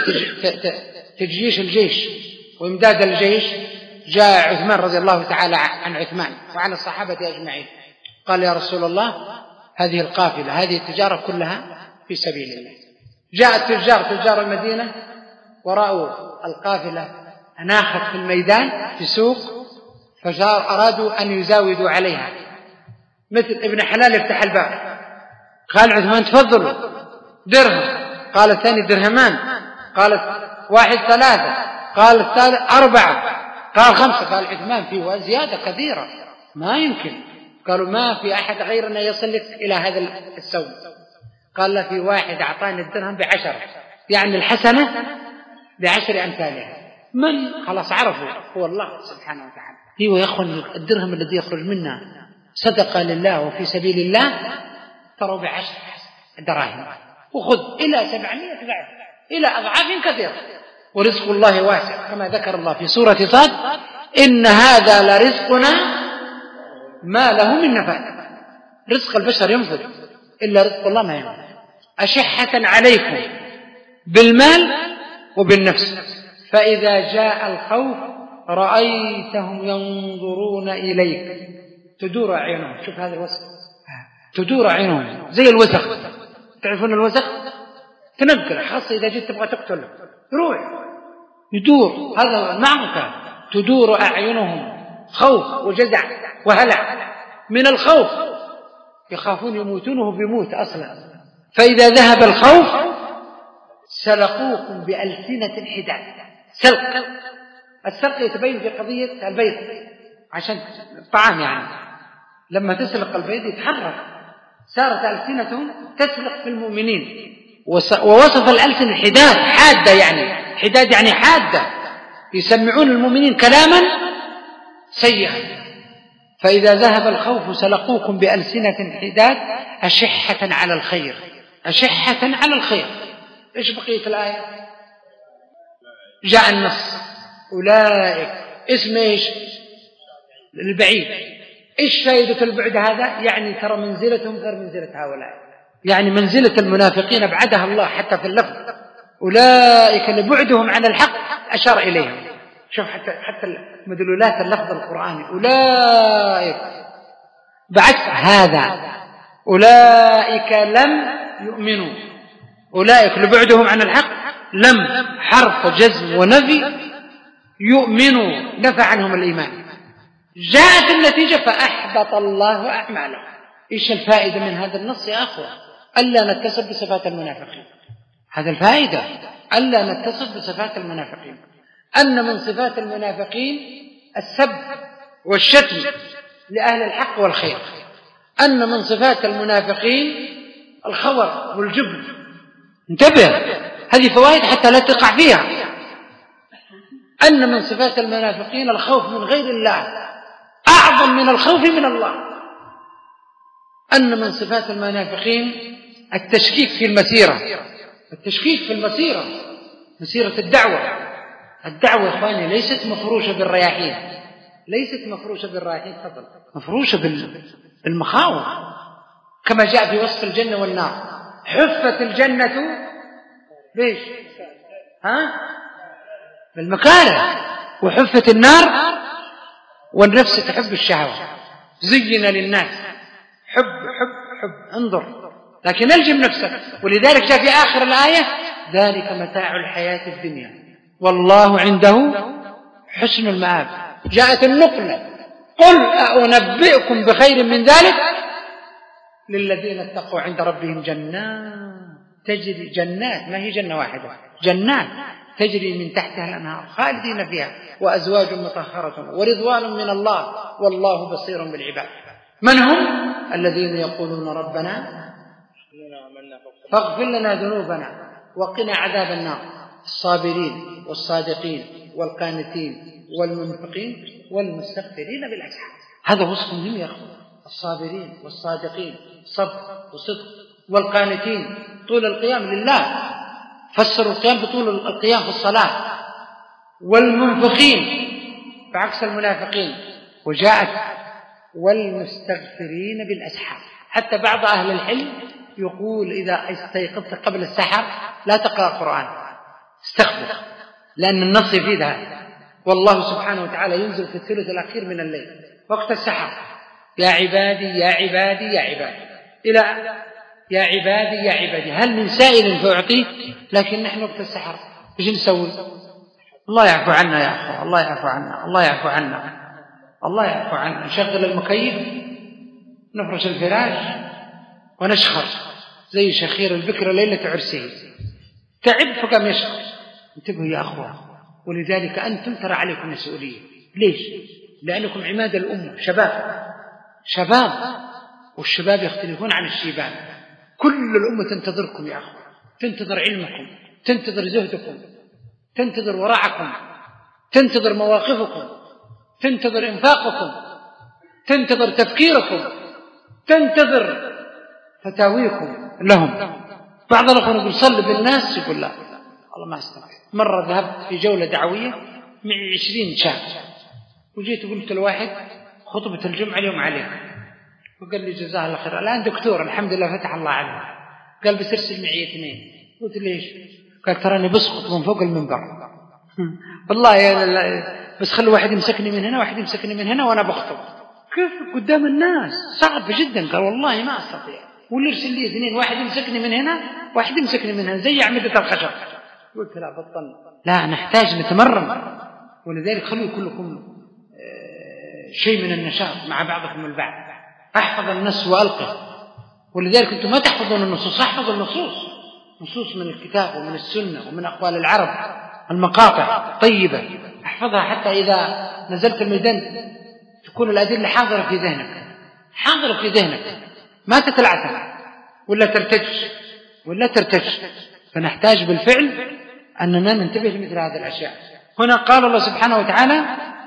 تجيش الجيش وإمداد الجيش، جاء عثمان رضي الله تعالى عن عثمان وعن الصحابة أجمعين، قال يا رسول الله هذه القافلة هذه التجارة كلها في سبيل الله. جاء التجار تجار المدينة ورأوا القافلة أناخت في الميدان في سوق، فأرادوا أن يزاودوا عليها، مثل ابن حلال يفتح الباب، قال عثمان تفضلوا درهم، قال الثاني درهمان، قال واحد ثلاثة، قال الثالث أربعة، قال خمسة، قال عثمان فيه زيادة كثيرة ما يمكن. قالوا ما في أحد غيرنا يصلك إلى هذا السوم. قال لا في واحد أعطاني الدرهم بعشرة، يعني الحسنة بعشر أمثالها. من خلاص عرفوا هو الله سبحانه وتعالى. ايوه يا اخوان، الدرهم الذي يخرج منا صدقة لله وفي سبيل الله تروا بعشر دراهم، وخذ إلى سبعمائة ضعف، إلى أضعاف كثيرة، ورزق الله واسع كما ذكر الله في سورة صاد إن هذا لرزقنا ما له من نفاد. رزق البشر ينفذ إلا رزق الله ما ينفذ. أشحة عليكم بالمال وبالنفس، فإذا جاء الخوف رأيتهم ينظرون إليك تدور أعينهم. شوف هذا الوسخ، تدور أعينهم زي الوسخ، تعرفون الوسخ تنقل، خاصة إذا جيت تبغى تقتله روح يدور، هذا معك تدور أعينهم خوف وجزع وهلع من الخوف، يخافون يموتونه بموت أصلا. فإذا ذهب الخوف سلقوكم بألسنة حداد. سلق، السلق يتبين في قضية البيض عشان الطعام، يعني لما تسلق البيض يتحرك، صارت ألسنتهم تسلق في المؤمنين. ووصف الألسنة حداد، حادة، يعني حداد يعني حادة، يسمعون المؤمنين كلاما سيئا. فإذا ذهب الخوف سلقوكم بألسنة حداد أشحة على الخير، أشحة على الخير. إيش بقية الآية؟ جاء النص أولئك اسم إيش؟ البعيد. إيش فائدة البعد هذا؟ يعني ترى منزلتهم غير منزلة هؤلاء، يعني منزلة المنافقين أبعدها الله حتى في اللفظ. أولئك لبعدهم عن الحق أشار إليهم. شوف حتى حتى مدلولات اللفظ القرآني، أولئك بعكس هذا، أولئك لم يؤمنوا، أولئك لبعدهم عن الحق، لم حرف جزم ونفي، يؤمنوا نفى عنهم الإيمان. جاءت النتيجة فأحبط الله أعمالهم. إيش الفائدة من هذا النص يا أخوة؟ ألا نتصف بصفات المنافقين. هذا الفائدة، ألا نتصف بصفات المنافقين. أن من صفات المنافقين السب والشتم لأهل الحق والخير. أن من صفات المنافقين الخور والجبن. انتبه، هذه فوائد حتى لا تقع فيها. أن من صفات المنافقين الخوف من غير الله أعظم من الخوف من الله. أن من صفات المنافقين التشكيك في المسيرة، التشكيك في المسيرة، مسيرة الدعوة. الدعوة يا إخواني ليست مفروشة بالرياحين، ليست مفروشة بالرياحين فضل، مفروشة بالمخاوف، كما جاء في وصف الجنة والنار. حفت الجنة ليش؟ ها؟ بالمكاره. وحفت النار والنفس تحب الشهوة، زين للناس حب حب حب انظر، لكن الجم نفسك. ولذلك جاء في آخر الآية ذلك متاع الحياة الدنيا والله عنده حسن المآب. جاءت النقلة قل أنبئكم بخير من ذلك للذين اتقوا عند ربهم جنات تجري، جنات ما هي جنة واحدة، جنات تجري من تحتها الأنهار خالدين فيها وأزواج مطهرة ورضوان من الله والله بصير بالعباد. من هم؟ الذين يقولون ربنا فاغفر لنا ذنوبنا وقنا عذاب النار، الصابرين والصادقين والقانتين والمنفقين والمستغفرين بالأسحار. هذا وصف مهم يا أخوان، الصابرين والصادقين صبر وصدق، والقانتين طول القيام لله، فسروا القيام بطول القيام في الصلاة، والمنفقين بعكس المنافقين، وجاءت والمستغفرين بالأسحار. حتى بعض أهل العلم يقول إذا استيقظت قبل السحر لا تقرأ قرآن، استغفر، لأن النص يفيد هذا. والله سبحانه وتعالى ينزل في الثلث الأخير من الليل وقت السحر، يا عبادي يا عبادي يا عبادي، إلى يا عبادي يا عبادي هل من سائل فأعطيه. لكن نحن وقت السحر ايش نسوي؟ الله يعفو عنا يا أخوة، الله يعفو عنا، الله يعفو عنا، الله يعفو عنا. نشغل المكيف، نفرش الفراش ونشخر زي شخير البكرة ليلة عرسه، تعب فقام يشخر. انتبهوا يا أخوة، ولذلك أنتم ترى عليكم مسؤولية. ليش؟ لأنكم عماد الأمة، شباب شباب والشباب يختلفون عن الشيبان. كل الأمة تنتظركم يا أخوة، تنتظر علمكم، تنتظر زهدكم، تنتظر ورعكم، تنتظر مواقفكم، تنتظر إنفاقكم، تنتظر تفكيركم، تنتظر فتاويكم لهم. بعض الأخوة يقول صل بالناس، يقول لا الله ما استطيع. مرة ذهبت في جولة دعوية معي عشرين شاب، وجيت وقلت لواحد خطبة الجمعة اليوم عليك، وقال لي جزاه الله خير، الآن دكتور الحمد لله فتح الله عليه، قال بس ارسل معي اثنين. قلت ليش؟ قال تراني بسقط من فوق المنبر. والله يا بس خلوا واحد يمسكني من هنا واحد يمسكني من هنا وأنا بخطب. كيف قدام الناس؟ صعب جدا. قال والله ما أستطيع. واللي يرسل لي اثنين، واحد يمسكني من هنا واحد يمسكني من هنا زي أعمدة الخشب. قلت لا بطل، لا نحتاج نتمرن. ولذلك خلوا كلكم شيء من النشاط مع بعضكم البعض. احفظ النص وألقه. ولذلك أنتم ما تحفظون النصوص، احفظوا النصوص، نصوص من الكتاب ومن السنة ومن أقوال العرب، المقاطع طيبة احفظها حتى إذا نزلت الميدان تكون الأدلة حاضرة في ذهنك، حاضرة في ذهنك، ما تتلعثم ولا ترتج ولا ترتج. فنحتاج بالفعل أننا ننتبه لمثل هذه الأشياء. هنا قال الله سبحانه وتعالى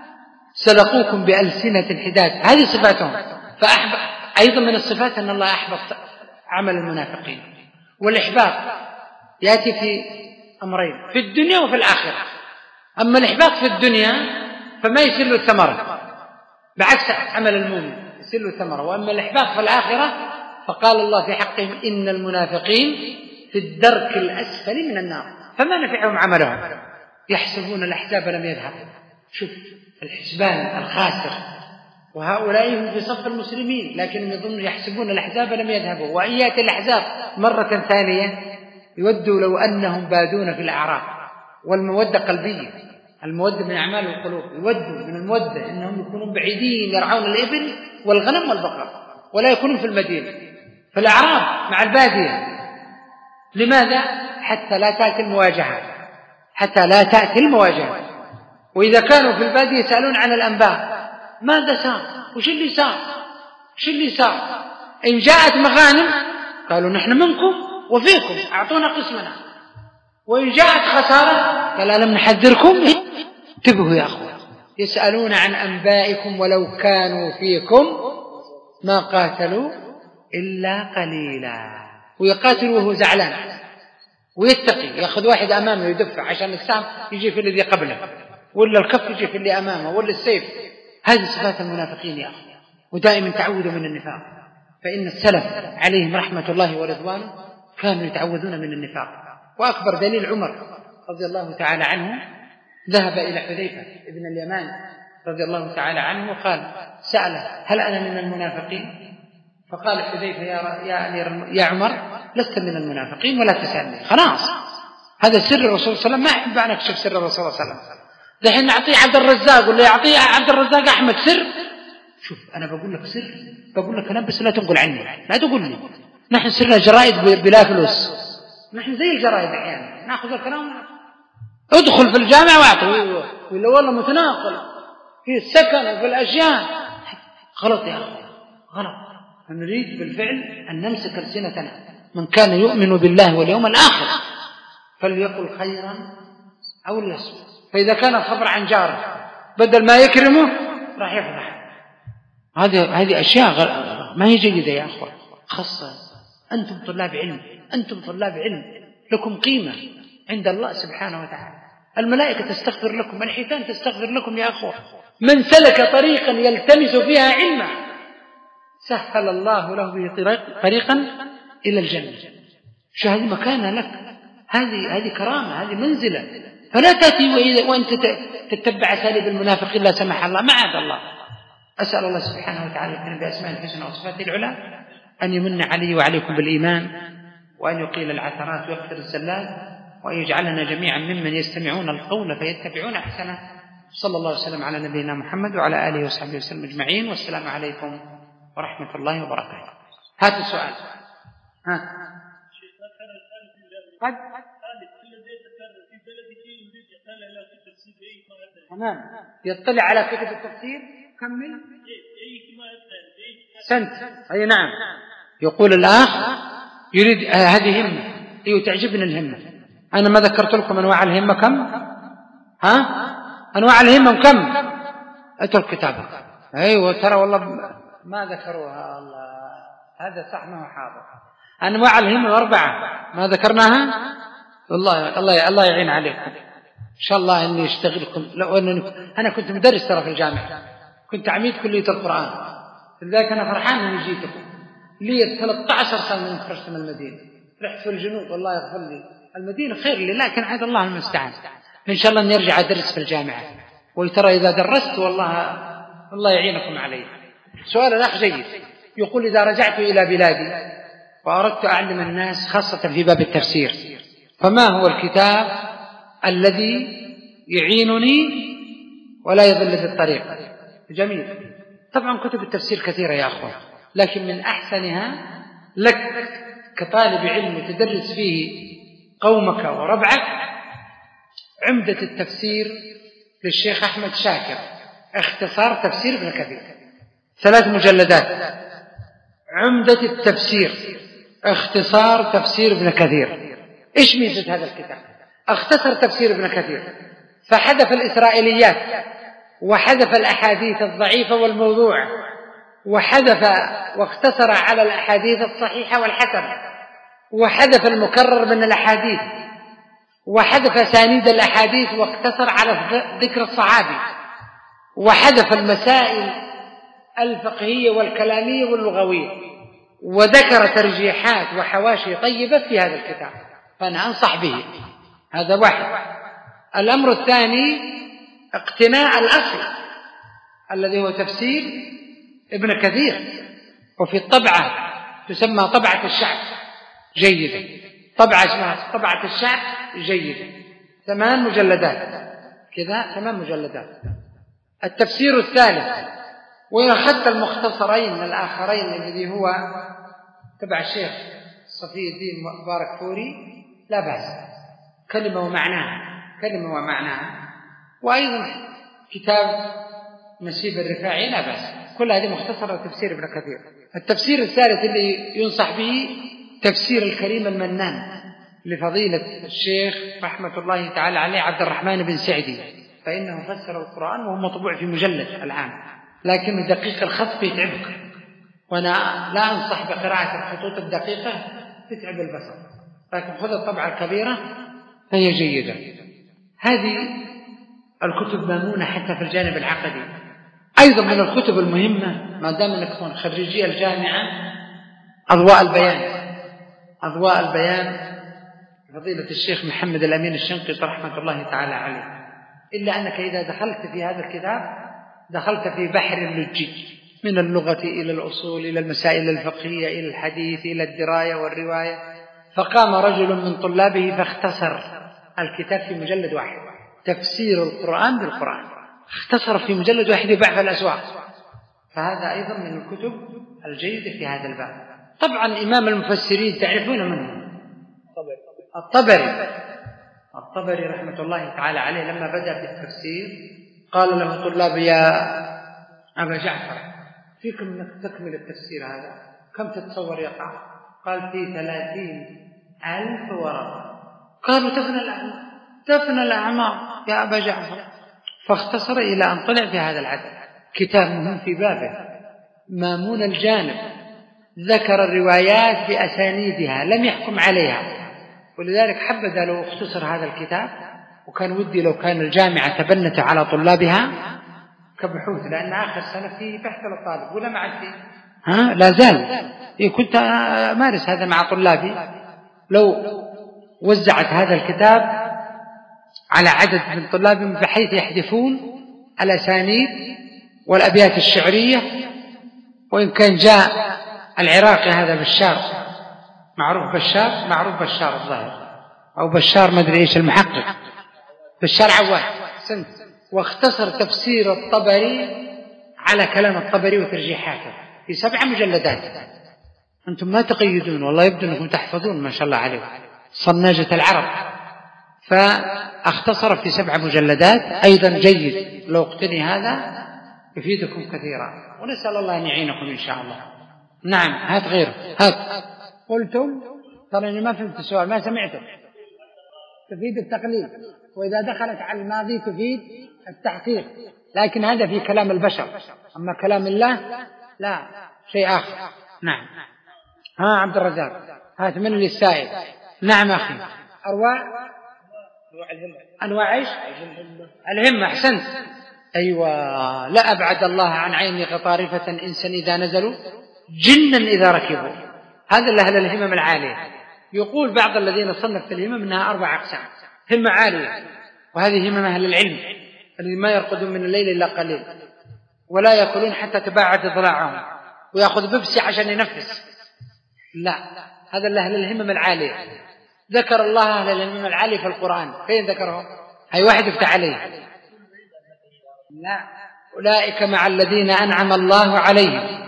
سلقوكم بألسنة حداد، هذه صفاتهم. فأحبط أيضا من الصفات أن الله أحبط عمل المنافقين. والإحباط يأتي في أمرين، في الدنيا وفي الآخرة. أما الإحباط في الدنيا فما يصير له ثمرة، بعكس عمل المؤمن يصير له ثمرة. وأما الإحباط في الآخرة فقال الله في حقهم إن المنافقين في الدرك الأسفل من النار فما نفعهم عملهم يحسبون الأحزاب لم يذهب. شوف الحسبان الخاسر، وهؤلاء هم في صف المسلمين لكن يظن يحسبون الأحزاب لم يذهبوا. وإن يأتي الأحزاب مرة ثانية يودوا لو أنهم بادون في الأعراف. والمودة قلبية، المودة من أعمال القلوب، يودوا من المودة إنهم يكونون بعيدين يرعون الإبل والغنم والبقر ولا يكونون في المدينة، في الأعراف مع البادية. لماذا؟ حتى لا تأتي المواجهة، حتى لا تأتي المواجهة. وإذا كانوا في البادية يسألون عن الأنباء، ماذا صار؟ وش اللي صار؟ وش اللي صار؟ إن جاءت مغانم قالوا نحن منكم وفيكم أعطونا قسمنا، وإن جاءت خسارة قال ألم نحذركم. انتبهوا يا أخوة، يسألون عن أنبائكم ولو كانوا فيكم ما قاتلوا إلا قليلا. ويقاتل وهو زعلان ويتقي، يأخذ واحد أمامه يدفع عشان السهم يجي في الذي قبله، ولا الكف يجي في اللي أمامه، ولا السيف. هذه صفات المنافقين يا أخي. ودائما تعودوا من النفاق، فإن السلف عليهم رحمة الله ورضوانه كانوا يتعوذون من النفاق. وأكبر دليل عمر رضي الله تعالى عنه ذهب إلى حذيفة ابن اليمان رضي الله تعالى عنه وقال سأله هل أنا من المنافقين؟ فقال حذيفة يا, يا, يا عمر لست من المنافقين ولا تسألني، خلاص هذا سر الرسول صلى الله عليه وسلم، ما أحب أن أكشف سر الرسول صلى الله عليه وسلم. دحين نعطيه عبد الرزاق ولا يعطيه عبد الرزاق أحمد سر شوف أنا بقول لك سر، بقول لك كلام بس لا تنقل عني، لا تقول لي. نحن صرنا جرائد بلا فلوس، نحن زي الجرائد أحيانا نأخذ الكلام ادخل في الجامع واعطي، ولا والله متناقل في السكن وفي الأشياء. غلط يا أخي، غلط. نريد بالفعل أن نمسك ألسنتنا. من كان يؤمن بالله واليوم الآخر فليقل خيرا أو ليصمت. فإذا كان الخبر عن جاره بدل ما يكرمه راح يفضح. هذه هذه أشياء ما هي جيدة يا أخوة. خاصة أنتم طلاب علم، أنتم طلاب علم لكم قيمة عند الله سبحانه وتعالى. الملائكة تستغفر لكم، الحيتان تستغفر لكم يا أخوة. من سلك طريقا يلتمس فيها علما سهل الله له به طريقا إلى الجنة. شو هذه مكانة لك، هذه هذه كرامة، هذه منزلة. فلا تأتي وأنت تتبع أساليب المنافقين لا سمح الله، معاذ الله. أسأل الله سبحانه وتعالى يكون بأسماء الحسنى وصفاته العلى أن يمن علي وعليكم بالإيمان، وأن يقيل العثرات ويغفر الزلات، وأن يجعلنا جميعا ممن يستمعون القول فيتبعون أحسنه. صلى الله وسلم على نبينا محمد وعلى آله وصحبه وسلم أجمعين، والسلام عليكم ورحمة الله وبركاته. هات السؤال. ها قد تمام يطلع على كتب التفسير. كمل. سنت. أي نعم. يقول الآخ يريد آه هذه همة. أيوة تعجبني الهمة. أنا ما ذكرت لكم أنواع الهمة كم؟ ها أنواع الهمة كم؟ اترك كتابك. أيوة ترى والله ما ذكروها. الله هذا صح ما هو حاضر. أنواع الهمة أربعة ما ذكرناها. والله الله الله يعين عليكم إن شاء الله إني أشتغلكم. لو أنني أنا كنت مدرس ترى في الجامعة، كنت عميد كلية القرآن، لذلك أنا فرحان إني جيتكم. لي ثلاثة عشر سنة من خرجت من المدينة، رحت في الجنوب والله يغفر لي. المدينة خير لي لكن عاد الله المستعان. إن شاء الله إني أرجع أدرس في الجامعة، وترى إذا درست والله الله يعينكم علي. سؤال الأخ جيد. يقول إذا رجعت إلى بلادي وأردت أعلم الناس خاصة في باب التفسير، فما هو الكتاب الذي يعينني ولا يضل في الطريق؟ جميل. طبعا كتب التفسير كثيرة يا أخوان، لكن من أحسنها لك كطالب علم تدرس فيه قومك وربعك عمدة التفسير للشيخ أحمد شاكر، اختصار تفسير ابن كثير، ثلاث مجلدات. عمدة التفسير اختصار تفسير ابن كثير. إيش ميزة هذا الكتاب؟ اختصر تفسير ابن كثير فحذف الإسرائيليات وحذف الأحاديث الضعيفة والموضوع، وحذف واقتصر على الأحاديث الصحيحة والحسنة، وحذف المكرر من الأحاديث، وحذف أسانيد الأحاديث واقتصر على ذكر الصحابي، وحذف المسائل الفقهية والكلامية واللغوية، وذكر ترجيحات وحواشي طيبة في هذا الكتاب، فأنا أنصح به. هذا واحد. الأمر الثاني اقتناء الأصل الذي هو تفسير ابن كثير، وفي الطبعة تسمى طبعة الشعب جيدة، طبعة اسمها طبعة الشعب جيدة، ثمان مجلدات كذا، ثمان مجلدات. التفسير الثالث، وإن أخذت المختصرين الآخرين الذي هو تبع الشيخ صفي الدين مبارك فوري لا بأس، كلمة ومعناها، كلمة ومعناها. وأيضا كتاب نسيب الرفاعي لا بأس، كل هذه مختصرة تفسير ابن كثير. التفسير الثالث اللي ينصح به تفسير الكريم المنان لفضيلة الشيخ رحمة الله تعالى عليه عبد الرحمن بن سعدي، فإنه فسر القرآن وهو مطبوع في مجلد الآن، لكن دقيق الخط يتعبك، وأنا لا أنصح بقراءة الخطوط الدقيقة تتعب البصر، لكن خذ الطبعة الكبيرة فهي جيدة. هذه الكتب مامونة حتى في الجانب العقدي. أيضا من الكتب المهمة ما دام أنكم خريجي الجامعة أضواء البيان، أضواء البيان فضيلة الشيخ محمد الأمين الشنقيطي رحمة الله تعالى عليه. إلا أنك إذا دخلت في هذا الكتاب دخلت في بحر لجي، من اللغة إلى الأصول إلى المسائل الفقهية إلى الحديث إلى الدراية والرواية. فقام رجل من طلابه فاختصر الكتاب في مجلد واحد، تفسير القرآن بالقرآن، اختصر في مجلد واحد يباع في الأسواق. فهذا أيضا من الكتب الجيدة في هذا الباب. طبعا إمام المفسرين تعرفون منه الطبري. الطبري رحمة الله تعالى عليه لما بدأ بالتفسير قال له طلاب: يا أبا جعفر، فيكم أنك تكمل التفسير هذا، كم تتصور يقع؟ قال: في ثلاثين ألف ورقة. قالوا: تفنى الأعمار تفنى الأعمار يا أبا جعفر. فاختصر إلى أن طلع في هذا العدد. كتاب مهم في بابه. مامون الجانب ذكر الروايات بأسانيدها، لم يحكم عليها، ولذلك حبذا لو اختصر هذا الكتاب، وكان ودي لو كان الجامعة تبنت على طلابها كبحوث، لأن آخر سنة في بحث للطالب ولا معد فيه، ها لا زال. إيه كنت أمارس هذا مع طلابي، لو وزعت هذا الكتاب على عدد من طلابهم بحيث يحذفون الأسانيد والأبيات الشعرية. وإن كان جاء العراقي هذا بشار، معروف بشار معروف بشار الظاهر أو بشار ما أدري إيش المحقق، بشار عواد سنت، واختصر تفسير الطبري على كلام الطبري وترجيحاته في سبع مجلدات. أنتم ما تقيدون، والله يبدو أنكم تحفظون ما شاء الله عليكم صناجة العرب. فاختصر في سبع مجلدات أيضا جيد، لو اقتني هذا يفيدكم كثيرا، ونسأل الله أن يعينكم إن شاء الله. نعم، هات غيره، هات. قلتم ترى أني ما فهمت السؤال، ما سمعته. تفيد التقليد، وإذا دخلت على الماضي تفيد التحقيق، لكن هذا في كلام البشر، أما كلام الله لا، شيء آخر. نعم. ها عبد الرزاق، هات من للسائل. نعم أخي. أرواع أنواع إيش؟ الهمة. أحسنت. أيوة. لا أبعد الله عن عيني قطارفة إنسا إذا نزلوا، جنا إذا ركبوا. هذا لأهل الهمم العالية. يقول بعض الذين صنف في الهمم أنها أربع أقسام: همة عالية، وهذه همم أهل العلم الذين ما يرقدون من الليل إلا قليل، ولا يأكلون حتى تباعد ضلاعهم، ويأخذ بيبسي عشان ينفس. لا، هذا لأهل الهمم العالية. ذكر الله أهل الهمم العالية في القرآن، فين ذكرهم؟ هاي واحد يفتح عليه. لا، أولئك مع الذين أنعم الله عليهم،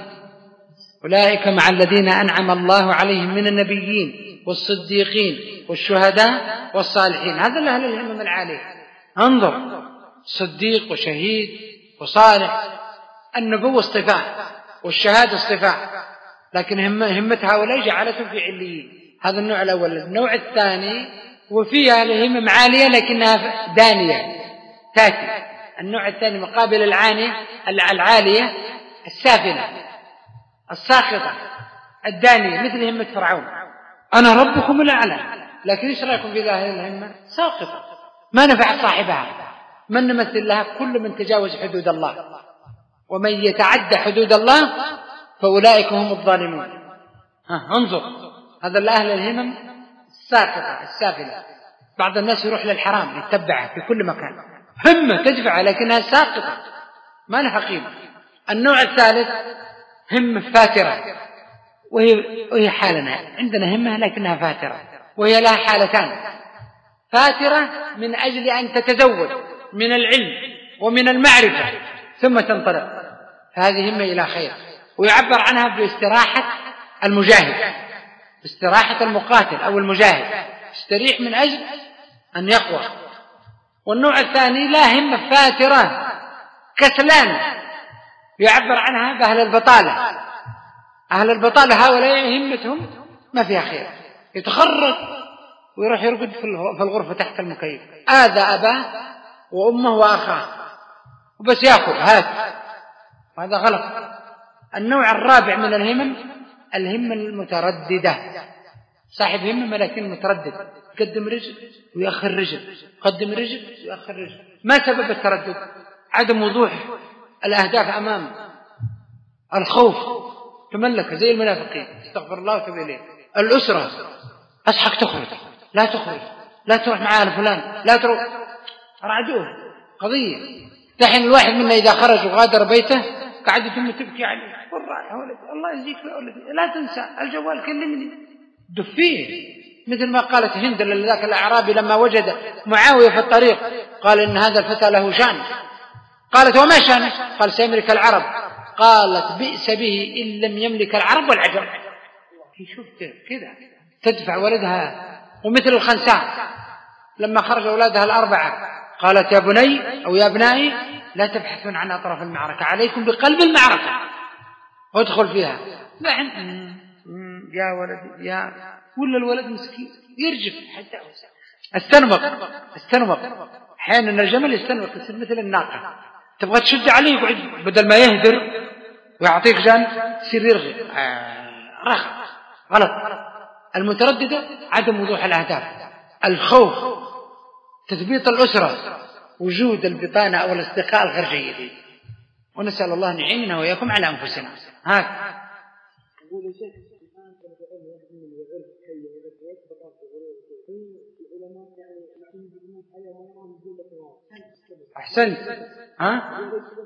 أولئك مع الذين أنعم الله عليهم من النبيين والصديقين والشهداء والصالحين. هذا لأهل الهمم العالية. انظر، صديق وشهيد وصالح. النبوة اصطفاء والشهادة اصطفاء، لكن همة هؤلاء جعلتهم في عليين. هذا النوع الأول. النوع الثاني وفيها الهمم عالية لكنها دانية تاتي. النوع الثاني مقابل العانية العالية السافلة الساقطة الدانية، مثل همة فرعون: أنا ربكم الأعلى. لكن إيش رأيكم في هذه الهمة؟ ساقطة ما نفعت صاحبها. من نمثل لها؟ كل من تجاوز حدود الله، ومن يتعدى حدود الله فأولئك هم الظالمون. ها انظر، هذا لأهل الهمم الساقطة السافلة. بعض الناس يروح للحرام يتبعها في كل مكان، همة تدفع لكنها ساقطة ما لها قيمة. النوع الثالث همة فاترة، وهي, وهي حالنا عندنا همة لكنها فاترة، وهي لها حالتان: فاترة من أجل أن تتزود من العلم ومن المعرفة ثم تنطلق، هذه همة إلى خير، ويعبر عنها باستراحة المجاهد، باستراحة المقاتل أو المجاهد، يستريح من أجل أن يقوى. والنوع الثاني لا همة فاترة كسلان، يعبر عنها بأهل البطالة. أهل البطالة هؤلاء همتهم ما فيها خير، يتخرج ويروح يرقد في الغرفة تحت المكيف، آذى أباه وأمه وأخاه وبس يأكل هات، هذا غلط. النوع الرابع من الهمم الهمة المترددة، صاحب همة لكن متردد، قدم رجل ويأخر رجل، قدم رجل ويأخر رجل. ما سبب التردد؟ عدم وضوح الأهداف أمامه، الخوف تملك زي المنافقين، استغفر الله وتوب إليه. الأسرة أصحك تخرج لا تخرج، لا تروح معاه لفلان، لا تروح، رعدوه قضية. دحين الواحد منا إذا خرج وغادر بيته قاعدة أمه تبكي عليه، الله يجزيك لا تنسى الجوال كلمني، دفيه. مثل ما قالت هند لذاك الأعرابي لما وجد معاوية في الطريق قال إن هذا الفتى له شان، قالت وما شانه؟ قال سيملك العرب قالت بئس به إن لم يملك العرب والعجم. شوف كذا تدفع ولدها. ومثل الخنساء لما خرج أولادها الأربعة قالت يا بني أو يا ابنائي لا تبحثون عن أطراف المعركة، عليكم بقلب المعركة وادخل فيها. يا ولدي يا ولا الولد مسكين يرجف حتى استنبق استنبق. أحيانا الجمل يستنبق يصير مثل الناقة، تبغى تشد عليه يقعد بدل ما يهدر ويعطيك جانب يصير يرغب. آه رغب غلط. المترددة عدم وضوح الأهداف، الخوف، تثبيط الأسرة، وجود البطانة أو الأصدقاء الغير جيدين. ونسأل الله أن يعيننا وإياكم على أنفسنا. هذا أحسنت. ها؟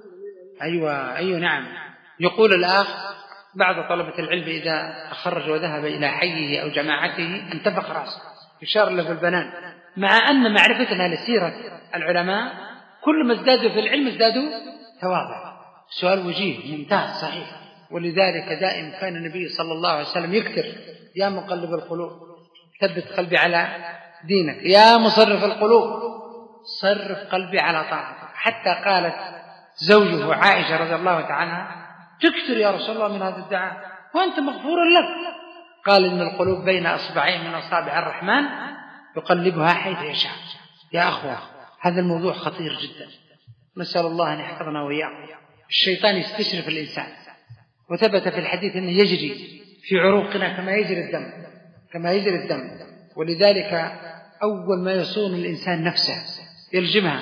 أيوة أيوة نعم. يقول الآخ بعض طلبة العلم إذا تخرج وذهب إلى حيه أو جماعته انتفخ رأسه، يشار له بالبنان، مع أن معرفتنا لسيرة العلماء كل ما ازدادوا في العلم ازدادوا تواضع. سؤال وجيه ممتاز صحيح. ولذلك دائما كان النبي صلى الله عليه وسلم يكثر يا مقلب القلوب ثبت قلبي على دينك، يا مصرف القلوب صرف قلبي على طاعتك. حتى قالت زوجه عائشة رضي الله تعالى عنها تكثر يا رسول الله من هذا الدعاء وأنت مغفور لك. قال إن القلوب بين أصبعين من أصابع الرحمن يقلبها حيث يشاء. يا أخوة هذا الموضوع خطير جدا، نسأل الله أن يحفظنا وإياكم. الشيطان يستشرف الإنسان، وثبت في الحديث أنه يجري في عروقنا كما يجري الدم كما يجري الدم ولذلك أول ما يصون الإنسان نفسه يلجمها،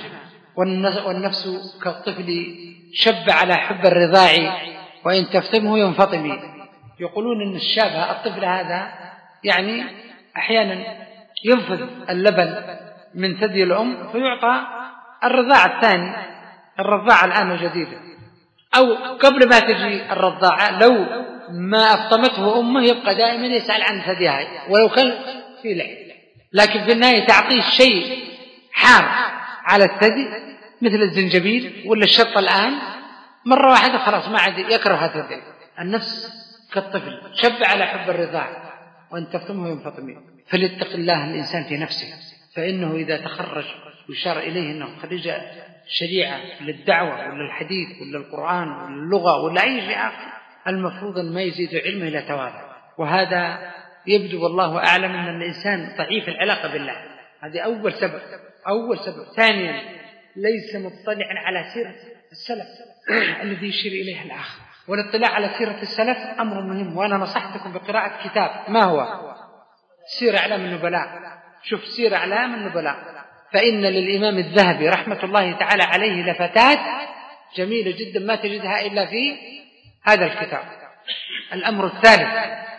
والنفس كالطفل شب على حب الرضاع وإن تفتمه ينفطم. يقولون أن الشاب الطفل هذا يعني أحيانا ينفذ اللبن من ثدي الأم فيعطى الرضاعة الثاني الرضاعة الآن الجديدة، أو قبل ما تجي الرضاعة لو ما أفطمته أمه يبقى دائما يسأل عن ثديها ولو كان في لحم، لكن في النهاية تعطيه شيء حار على الثدي مثل الزنجبيل ولا الشطة الآن مرة واحدة خلاص ما عاد يكره هذا. النفس كالطفل شب على حب الرضاع وأن تفتمه ينفطم. فليتق الله الإنسان في نفسه، فإنه إذا تخرج ويشار إليه أنه خرج شريعة للدعوة ولا الحديث ولا القرآن ولا اللغة ولا أي شيء آخر المفروض أن ما يزيد علمه إلى تواضع. وهذا يبدو والله أعلم أن الإنسان ضعيف العلاقة بالله. هذه أول سبب أول سبب. ثانيا ليس مطلعا على سيرة السلف الذي يشير إليه الآخر. والاطلاع على سيرة السلف أمر مهم، وأنا نصحتكم بقراءة كتاب ما هو سير أعلام النبلاء. شوف سير أعلام النبلاء، فإن للإمام الذهبي رحمة الله تعالى عليه لفتات جميلة جدا ما تجدها إلا في هذا الكتاب. الأمر الثالث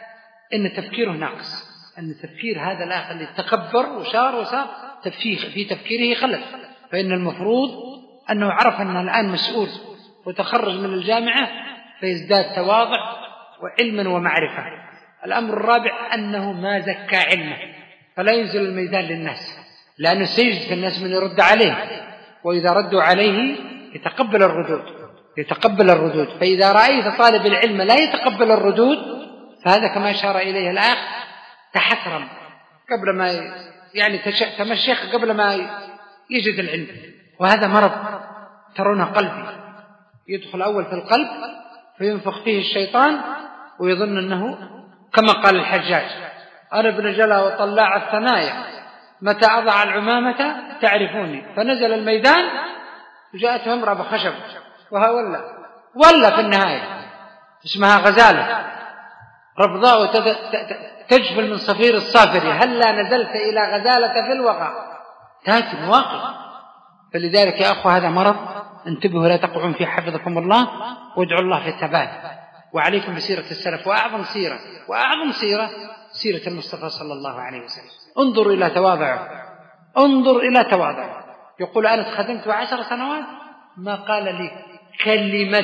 إن تفكيره ناقص، أن تفكير هذا الآخر اللي تكبر وشار وصار في تفكيره خلل، فإن المفروض أنه عرف أنه الآن مسؤول وتخرج من الجامعة فيزداد تواضع وعلما ومعرفة. الأمر الرابع أنه ما زكى علمه، فلا ينزل الميدان للناس، لأنه سيجد الناس من يرد عليه، وإذا ردوا عليه يتقبل الردود يتقبل الردود فإذا رأيت طالب العلم لا يتقبل الردود فهذا كما أشار إليه الآخ تحترم قبل ما يعني تمشيخ قبل ما يجد العلم. وهذا مرض ترونه قلبي يدخل أول في القلب فينفخ فيه الشيطان ويظن أنه كما قال الحجاج أنا ابن جلا وطلاع الثنايا متى أضع العمامة تعرفوني. فنزل الميدان وجاءته امرأة بخشب وها ولا ولا في النهاية اسمها غزالة ربضاء تجفل من صفير الصافري هلا نزلت إلى غزالة في الوغى تأتي مواقف. فلذلك يا أخوة هذا مرض انتبهوا لا تقعون فيه حفظكم الله، وادعوا الله في الثبات. وعليكم بسيرة السلف، وأعظم سيرة وأعظم سيرة سيرة المصطفى صلى الله عليه وسلم. انظروا إلى تواضعه انظر إلى تواضعه. يقول أنا خدمت عشر سنوات ما قال لي كلمة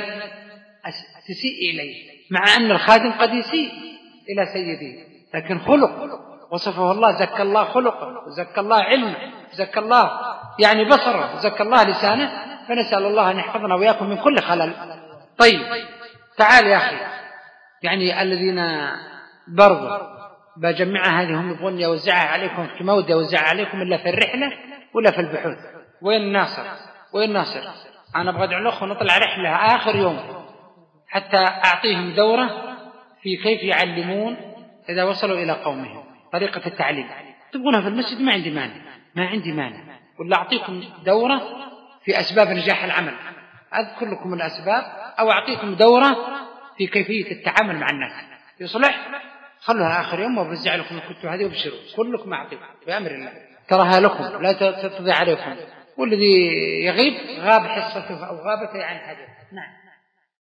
تسيء إليه، مع أن الخادم قد يسيء إلى سيده لكن خلق وصفه الله، زكى الله خلقه وزكى الله علمه زكى الله يعني بصره زكى الله لسانه. فنسأل الله أن يحفظنا وإياكم من كل خلل. طيب تعال يا أخي، يعني الذين برضو بجمعها هذه هم يبغون يوزعها عليكم، في مودة يوزعها عليكم إلا في الرحلة ولا في البحوث. وين ناصر؟ وين ناصر؟ أنا أبغى أدعو الأخوة نطلع رحلة آخر يوم حتى أعطيهم دورة في كيف يعلمون إذا وصلوا إلى قومهم، طريقة التعليم. تبغونها في المسجد ما عندي مانع، ما عندي مانع، ولا أعطيكم دورة في أسباب نجاح العمل، أذكر لكم الأسباب، أو أعطيكم دورة في كيفية التعامل مع الناس. يصلح؟ خلوها آخر يوم وبرجع لكم الكتب هذه وبشروا كلكم أعطيكم بأمر الله، تراها لكم لا تتضيع عليكم، والذي يغيب غاب حصته أو غابته عن حدث. نعم.